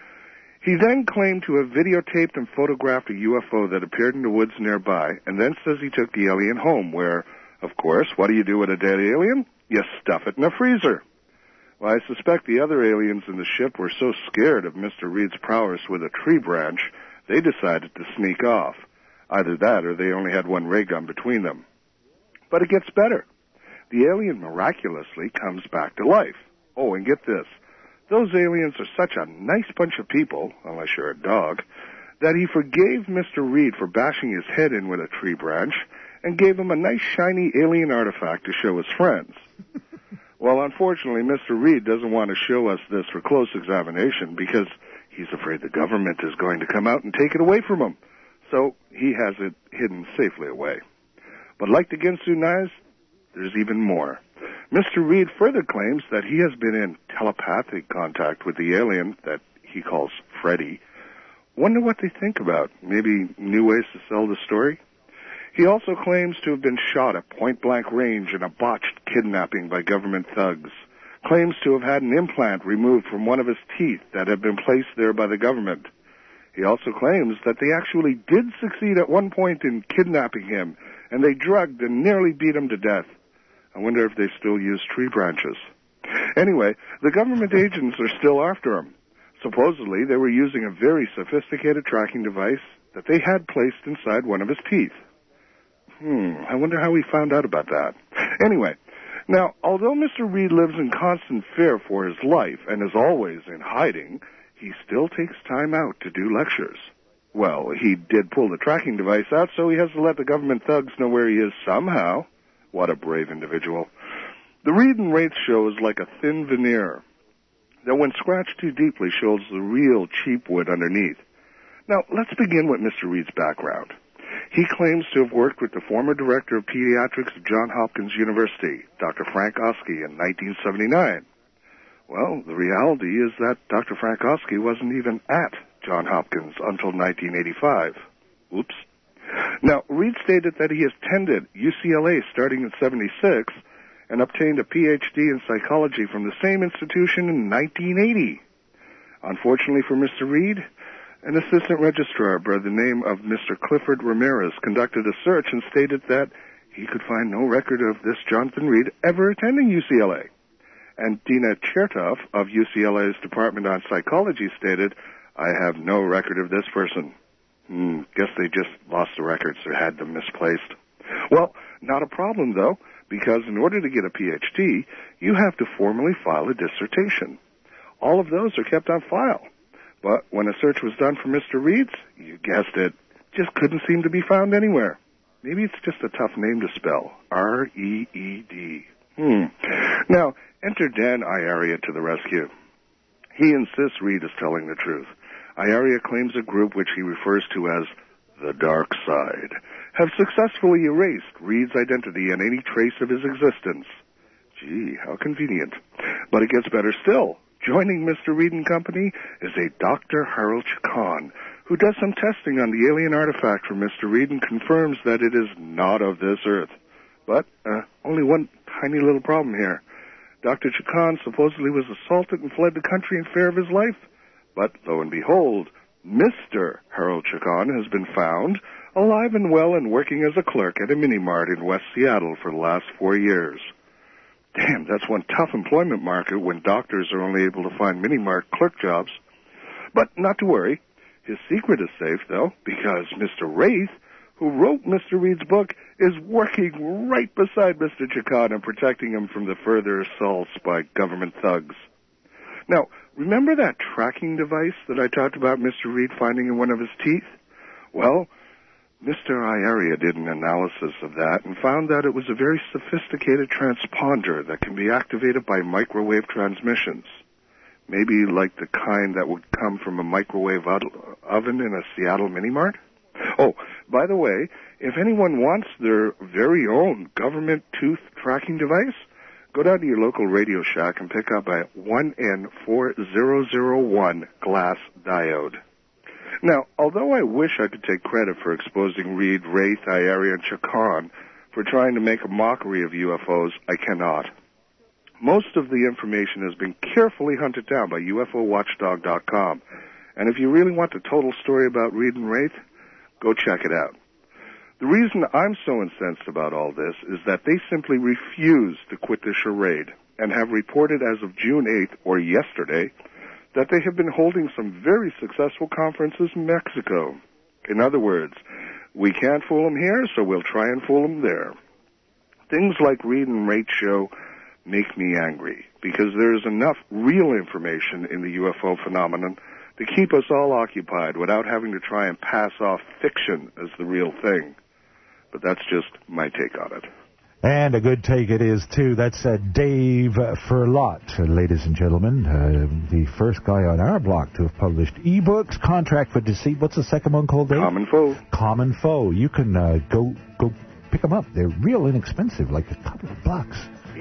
He then claimed to have videotaped and photographed a UFO that appeared in the woods nearby, and then says he took the alien home, where, of course, what do you do with a dead alien? You stuff it in a freezer. Well, I suspect the other aliens in the ship were so scared of Mr. Reed's prowess with a tree branch, they decided to sneak off. Either that or they only had one ray gun between them. But it gets better. The alien miraculously comes back to life. Oh, and get this. Those aliens are such a nice bunch of people, unless you're a dog, that he forgave Mr. Reed for bashing his head in with a tree branch and gave him a nice shiny alien artifact to show his friends. Well, unfortunately, Mr. Reed doesn't want to show us this for close examination because he's afraid the government is going to come out and take it away from him. So he has it hidden safely away. But like the Ginsu knives, there's even more. Mr. Reed further claims that he has been in telepathic contact with the alien that he calls Freddy. Wonder what they think about. Maybe new ways to sell the story? He also claims to have been shot at point-blank range in a botched kidnapping by government thugs. Claims to have had an implant removed from one of his teeth that had been placed there by the government. He also claims that they actually did succeed at one point in kidnapping him, and they drugged and nearly beat him to death. I wonder if they still use tree branches. Anyway, the government agents are still after him. Supposedly, they were using a very sophisticated tracking device that they had placed inside one of his teeth. I wonder how he found out about that. Anyway, now, although Mr. Reed lives in constant fear for his life and is always in hiding, he still takes time out to do lectures. Well, he did pull the tracking device out, so he has to let the government thugs know where he is somehow. What a brave individual. The Reed and Wraith show is like a thin veneer that when scratched too deeply shows the real cheap wood underneath. Now, let's begin with Mr. Reed's background. He claims to have worked with the former director of pediatrics of Johns Hopkins University, Dr. Frank Oskey, in 1979. Well, the reality is that Dr. Frank Oskey wasn't even at Johns Hopkins until 1985. Oops. Now, Reed stated that he attended UCLA starting in 76 and obtained a Ph.D. in psychology from the same institution in 1980. Unfortunately for Mr. Reed, an assistant registrar by the name of Mr. Clifford Ramirez conducted a search and stated that he could find no record of this Jonathan Reed ever attending UCLA. And Dina Chertoff of UCLA's Department on Psychology stated, I have no record of this person. Guess they just lost the records or had them misplaced. Well, not a problem, though, because in order to get a Ph.D., you have to formally file a dissertation. All of those are kept on file. But when a search was done for Mr. Reed's, you guessed it, just couldn't seem to be found anywhere. Maybe it's just a tough name to spell. R-E-E-D. Now, enter Dan Iaria to the rescue. He insists Reed is telling the truth. Iaria claims a group which he refers to as the Dark Side have successfully erased Reed's identity and any trace of his existence. Gee, how convenient. But it gets better still. Joining Mr. Reed and Company is a Dr. Harold Chacon, who does some testing on the alien artifact for Mr. Reed and confirms that it is not of this earth. But only one tiny little problem here. Dr. Chacon supposedly was assaulted and fled the country in fear of his life. But lo and behold, Mr. Harold Chacon has been found alive and well and working as a clerk at a mini-mart in West Seattle for the last 4 years. Damn, that's one tough employment market when doctors are only able to find mini-mart clerk jobs. But not to worry. His secret is safe, though, because Mr. Wraith, who wrote Mr. Reed's book, is working right beside Mr. Chacon and protecting him from the further assaults by government thugs. Now, remember that tracking device that I talked about Mr. Reed finding in one of his teeth? Well, Mr. Iaria did an analysis of that and found that it was a very sophisticated transponder that can be activated by microwave transmissions. Maybe like the kind that would come from a microwave oven in a Seattle mini-mart? Oh, by the way, if anyone wants their very own government tooth tracking device, go down to your local Radio Shack and pick up a 1N4001 glass diode. Now, although I wish I could take credit for exposing Reed, Wraith, Iaria, and Chacon for trying to make a mockery of UFOs, I cannot. Most of the information has been carefully hunted down by UFOWatchdog.com, and if you really want the total story about Reed and Wraith, go check it out. The reason I'm so incensed about all this is that they simply refuse to quit the charade and have reported as of June 8th, or yesterday, that they have been holding some very successful conferences in Mexico. In other words, we can't fool them here, so we'll try and fool them there. Things like Reed and Wraith show make me angry, because there is enough real information in the UFO phenomenon to keep us all occupied without having to try and pass off fiction as the real thing. But that's just my take on it. And a good take it is, too. That's Dave Furlot, ladies and gentlemen, the first guy on our block to have published ebooks, Contract for Deceit. What's the second one called, Dave? Common Foe. Common Foe. You can go pick them up. They're real inexpensive, like a couple of bucks.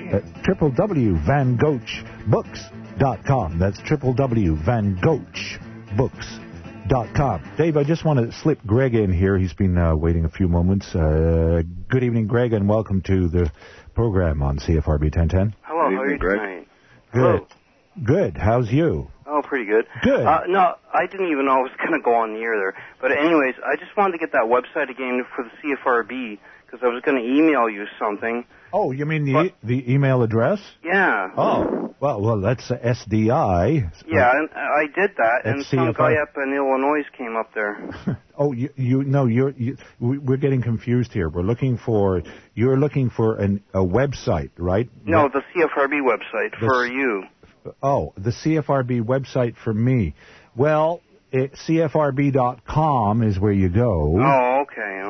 www.vangogebooks.com. That's www.vangogebooks.com. Dave, I just want to slip Greg in here. He's been waiting a few moments. Good evening, Greg, and welcome to the program on CFRB 1010. Hello, how are you tonight? Good. Good. How's you? Oh, pretty good. Good. No, I didn't even know I was going to go on the air there. But anyways, I just wanted to get that website again for the CFRB because I was going to email you something. Oh, you mean the email address? Yeah. Oh, well, that's SDI. Yeah, and I did that, and some guy up in Illinois came up there. Oh, we're getting confused here. You're looking for a website, right? No, the CFRB website for you. Oh, the CFRB website for me. Well, CFRB.com is where you go. Oh, okay.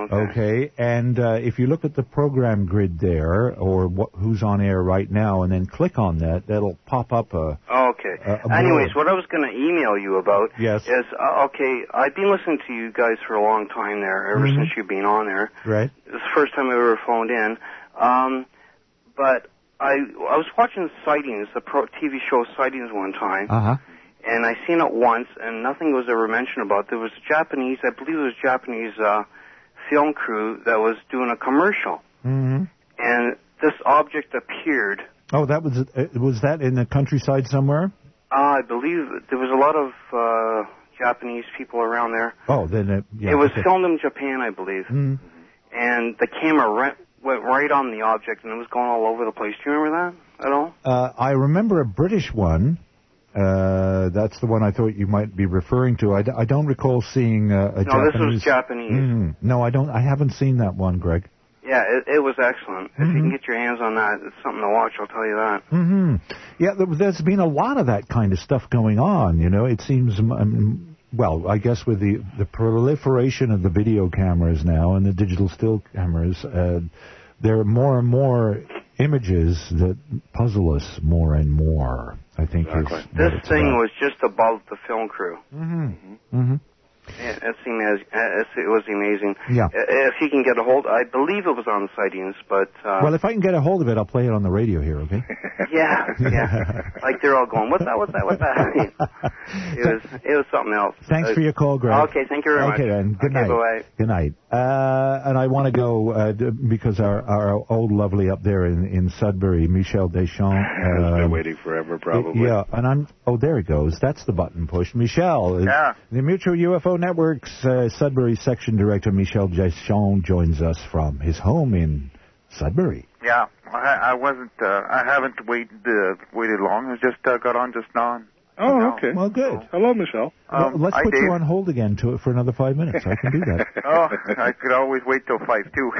Okay, and if you look at the program grid there, or who's on air right now, and then click on that, that'll pop up a... Okay. Anyways, what I was going to email you about Yes. is, okay, I've been listening to you guys for a long time there, ever since you've been on there. Right. It's the first time I ever phoned in. But I was watching Sightings, the TV show Sightings one time. Uh-huh. And I seen it once, and nothing was ever mentioned about it. There was a Japanese, I believe it was Japanese film crew that was doing a commercial. Mm-hmm. And this object appeared. Oh, was that in the countryside somewhere? I believe there was a lot of Japanese people around there. Oh, then it was filmed in Japan, I believe. Mm-hmm. And the camera went right on the object, and it was going all over the place. Do you remember that at all? I remember a British one. That's the one I thought you might be referring to. I don't recall seeing a Japanese... No, this was Japanese. No, I haven't seen that one, Greg. Yeah, it was excellent. If you can get your hands on that, it's something to watch, I'll tell you that. Mm-hmm. Yeah, there's been a lot of that kind of stuff going on, you know. It seems, well, I guess with the proliferation of the video cameras now and the digital still cameras, there are more and more images that puzzle us more and more, I think. Exactly. This thing was just above the film crew. Mm-hmm. Mm-hmm. It was amazing. Yeah. If you can get a hold, I believe it was on Sightings, but... well, if I can get a hold of it, I'll play it on the radio here, okay? Yeah. Like they're all going, what's that? It was something else. Thanks for your call, Greg. Okay, thank you very much. Okay, then. Good night. Bye-bye. Good night. And I want to go, because our old lovely up there in Sudbury, Michel Deschamps... has been waiting forever, probably. Yeah, and there it goes. That's the button push. Michel, the Mutual UFO Network's Sudbury section director, Michel Deschamps, joins us from his home in Sudbury. Yeah, I wasn't. I haven't waited long. I just got on just now. Oh, okay. Well, good. Hello, Michelle. Let's put you on hold again for another 5 minutes. I can do that. Oh, I could always wait till 5 too.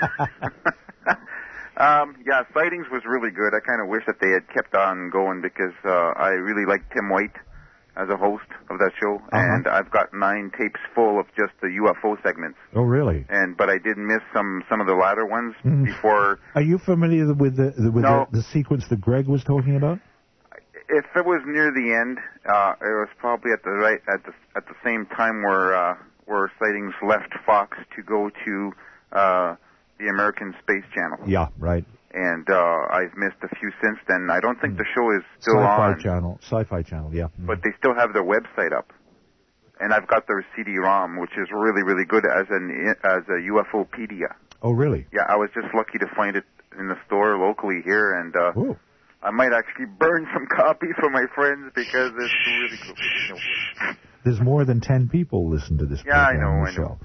Yeah, Sightings was really good. I kind of wish that they had kept on going because I really liked Tim White as a host of that show, and I've got 9 tapes full of just the UFO segments. Oh, really? But I did miss some of the latter ones before. Are you familiar with the sequence that Greg was talking about? If it was near the end, it was probably at the same time where Sightings left Fox to go to the American Space Channel. Yeah, right. And I've missed a few since then. I don't think the show is still on. Sci-Fi Channel, yeah. But they still have their website up. And I've got their CD-ROM, which is really, really good as a UFOpedia. Oh, really? Yeah, I was just lucky to find it in the store locally here, and I might actually burn some copies for my friends because it's really cool. There's more than 10 people listen to this program, I know.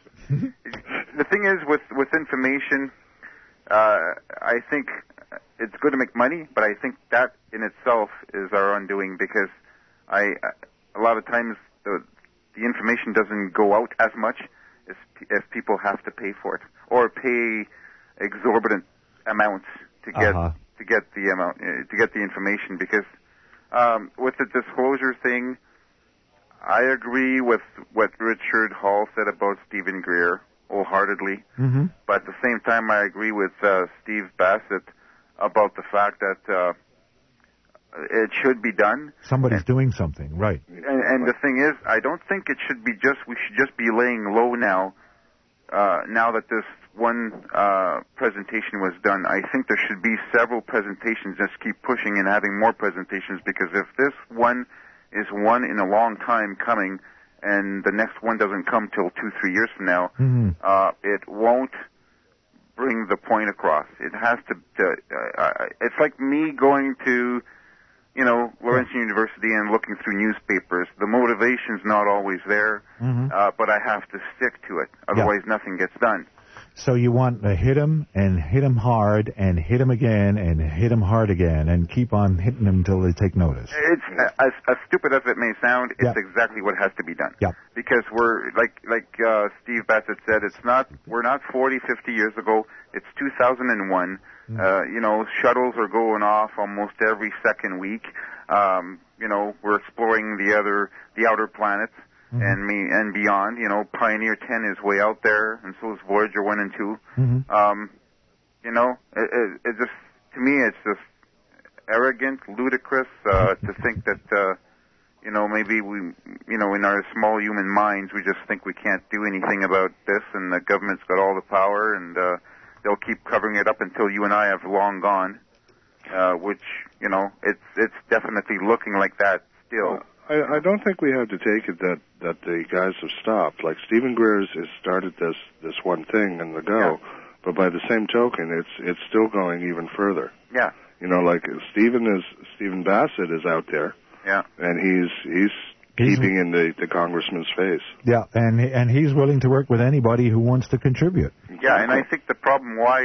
The thing is, with information... I think it's good to make money, but I think that in itself is our undoing because a lot of times the information doesn't go out as much if people have to pay for it or pay exorbitant amounts to get the information because with the disclosure thing, I agree with what Richard Hall said about Stephen Greer wholeheartedly, but at the same time I agree with Steve Bassett about the fact that it should be done. Somebody's doing something, right. And the thing is, I don't think we should just be laying low now that this one presentation was done. I think there should be several presentations, just keep pushing and having more presentations because if this one is one in a long time coming, and the next one doesn't come till 2-3 years from now, it won't bring the point across. It has to. It's like me going to, Laurentian University and looking through newspapers. The motivation's not always there, but I have to stick to it. Otherwise, nothing gets done. So you want to hit them and hit them hard and hit them again and hit them hard again and keep on hitting them until they take notice. It's as stupid as it may sound. It's exactly what has to be done. Yeah. Because we're like Steve Bassett said, we're not 40, 50 years ago. It's 2001. Shuttles are going off almost every second week. We're exploring the outer planets. and beyond. You know, Pioneer 10 is way out there, and so is Voyager 1 and 2. You know, it just, to me, it's just arrogant, ludicrous to think that, you know, maybe we, you know, in our small human minds, we just think we can't do anything about this, and the government's got all the power, and they'll keep covering it up until you and I have long gone, which, you know, it's definitely looking like that still. I don't think we have to take it that the guys have stopped. Like Stephen Greer has started this one thing in the go, but by the same token, it's still going even further. Yeah. You know, like Stephen Bassett is out there. Yeah. And he's keeping in the congressman's face. Yeah, and he's willing to work with anybody who wants to contribute. Yeah, and I think the problem why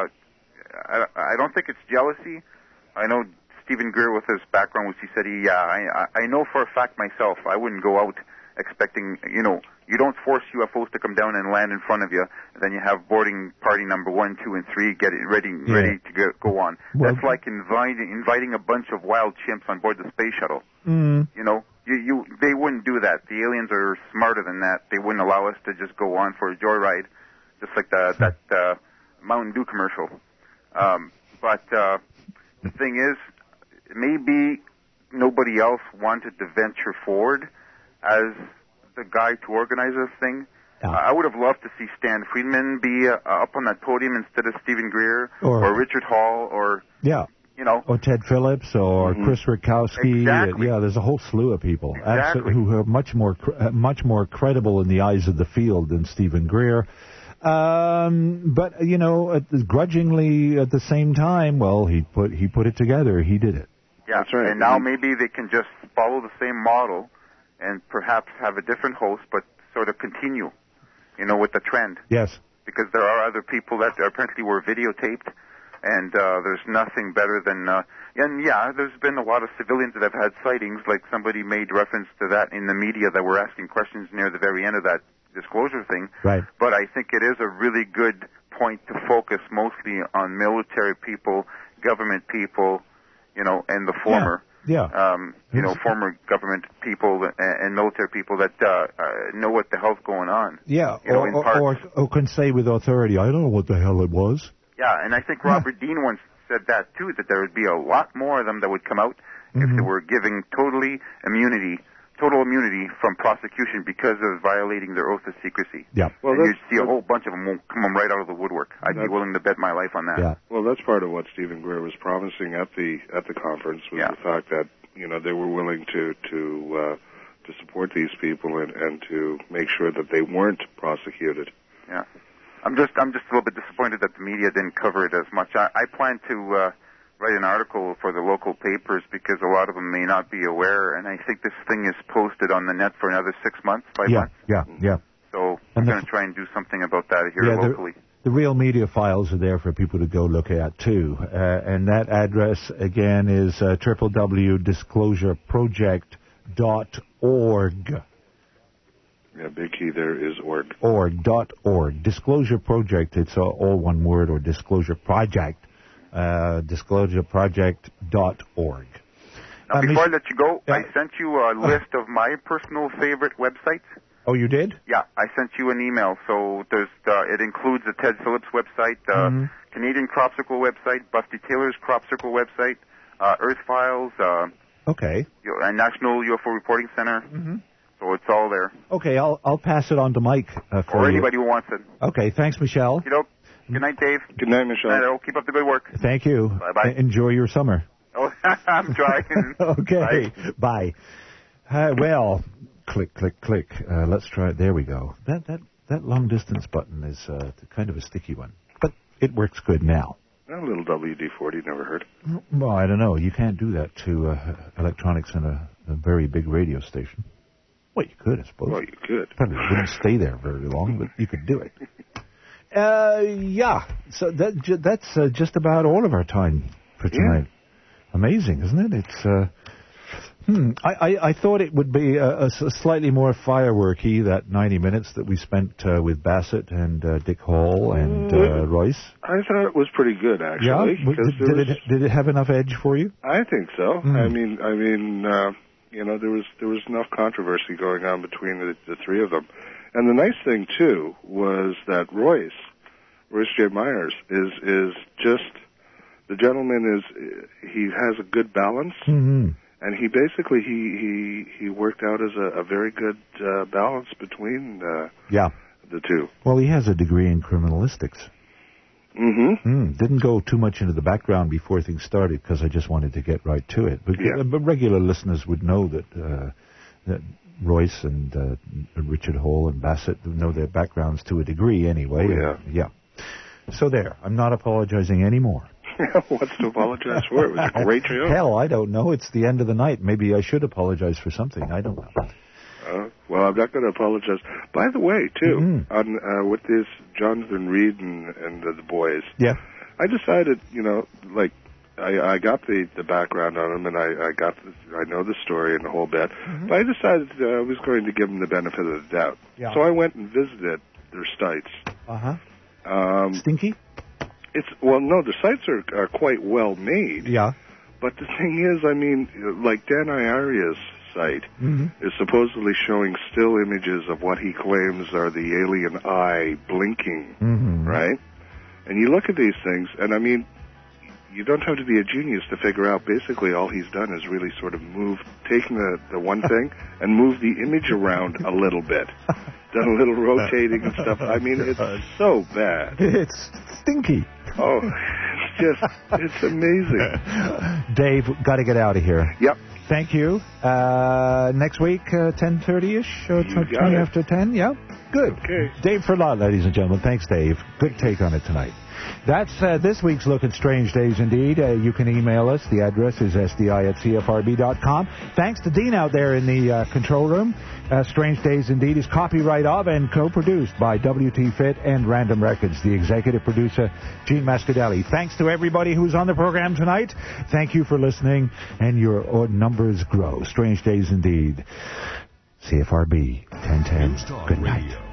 I don't think it's jealousy. I know Stephen Greer, with his background, which he said, I know for a fact myself, I wouldn't go out expecting, you know, you don't force UFOs to come down and land in front of you, and then you have boarding party number 1, 2, and 3 get it ready to go on. Well, that's like inviting a bunch of wild chimps on board the space shuttle. You know, they wouldn't do that. The aliens are smarter than that. They wouldn't allow us to just go on for a joyride, just like that Mountain Dew commercial. But the thing is, maybe nobody else wanted to venture forward as the guy to organize this thing. I would have loved to see Stan Friedman be up on that podium instead of Stephen Greer or Richard Hall or you know, or Ted Phillips or Chris Rutkowski. Exactly. Yeah, there's a whole slew of people who are much more credible in the eyes of the field than Stephen Greer. But you know, grudgingly at the same time, well, he put it together. He did it. Yeah, that's right. And now maybe they can just follow the same model and perhaps have a different host, but sort of continue, you know, with the trend. Yes. Because there are other people that apparently were videotaped, and there's nothing better than... and yeah, there's been a lot of civilians that have had sightings, like somebody made reference to that in the media that were asking questions near the very end of that disclosure thing. Right. But I think it is a really good point to focus mostly on military people, government people, you know, and the former. Yeah. You know, former government people and military people that know what the hell's going on. Yeah, you know, or can say with authority, I don't know what the hell it was. Yeah, and I think Robert Dean once said that, too, that there would be a lot more of them that would come out if they were giving total immunity from prosecution because of violating their oath of secrecy. Yeah. Well, you'd see a whole bunch of them come right out of the woodwork. I'd be willing to bet my life on that. Yeah. Well, that's part of what Stephen Greer was promising at the conference was the fact that, you know, they were willing to support these people and to make sure that they weren't prosecuted. Yeah. I'm just a little bit disappointed that the media didn't cover it as much. I plan to write an article for the local papers because a lot of them may not be aware, and I think this thing is posted on the net for another 6 months, 5 months. Yeah. So I'm going to try and do something about that here locally. The real media files are there for people to go look at, too. And that address, again, is www.disclosureproject.org. Yeah, big key there is org. Org. Disclosure Project, it's all one word, or Disclosure Project. Disclosureproject.org. Now, before I let you go, I sent you a list of my personal favorite websites. Oh, you did? Yeah, I sent you an email. So there's it includes the Ted Phillips website, Canadian Crop Circle website, Busty Taylor's Crop Circle website, Earth Files, and National UFO Reporting Center. So it's all there. Okay, I'll pass it on to Mike for or anybody who wants it. Okay, thanks, Michelle. Good night, Dave. Good night, Michelle. Good night, keep up the good work. Thank you. Bye-bye. Enjoy your summer. Oh, I'm trying. Okay, bye. Well, click. Let's try it. There we go. That long distance button is kind of a sticky one, but it works good now. A little WD-40 never hurt. Well, I don't know. You can't do that to electronics in a very big radio station. Well, you could, I suppose. Well, you could. Probably wouldn't stay there very long, but you could do it. So that's just about all of our time for tonight. Amazing, isn't it? It's I thought it would be a slightly more fireworky, that 90 minutes that we spent with Bassett and Dick Hall and Royce. I thought it was pretty good, actually. Yeah? Did it have enough edge for you? I think so. I mean, You know, there was enough controversy going on between the three of them. And the nice thing too was that Royce J. Myers is just, the gentleman he has a good balance, and he basically he worked out as a very good balance between the two. Well, he has a degree in criminalistics. Didn't go too much into the background before things started because I just wanted to get right to it. But regular listeners would know that Royce and Richard Hole and Bassett know their backgrounds to a degree anyway. So there. I'm not apologizing anymore. What's to apologize for? It was a great show. Hell, I don't know. It's the end of the night. Maybe I should apologize for something. I don't know. Well, I'm not going to apologize. By the way, too, on with this Jonathan Reed and the boys, I decided, you know, like, I got the background on them, and I know the story and the whole bit, but I decided I was going to give them the benefit of the doubt. So I went and visited their sites. Stinky? No, the sites are quite well made. Yeah. But the thing is, I mean, like Dan Iaria's site is supposedly showing still images of what he claims are the alien eye blinking, right? And you look at these things, and I mean, you don't have to be a genius to figure out basically all he's done is really sort of taken the one thing and moved the image around a little bit. Done a little rotating and stuff. I mean, it's so bad. It's stinky. Oh, it's amazing. Dave, got to get out of here. Yep. Thank you. Next week, 10:30-ish, 20 after 10, yeah? Good. Okay. Dave Furlot, ladies and gentlemen. Thanks, Dave. Good take on it tonight. That's this week's Look at Strange Days Indeed. You can email us. The address is sdi@cfrb.com. Thanks to Dean out there in the control room. Strange Days Indeed is copyright of and co-produced by WT Fit and Random Records. The executive producer, Gene Mascadelli. Thanks to everybody who's on the program tonight. Thank you for listening, and your numbers grow. Strange Days Indeed. CFRB 1010. Good night.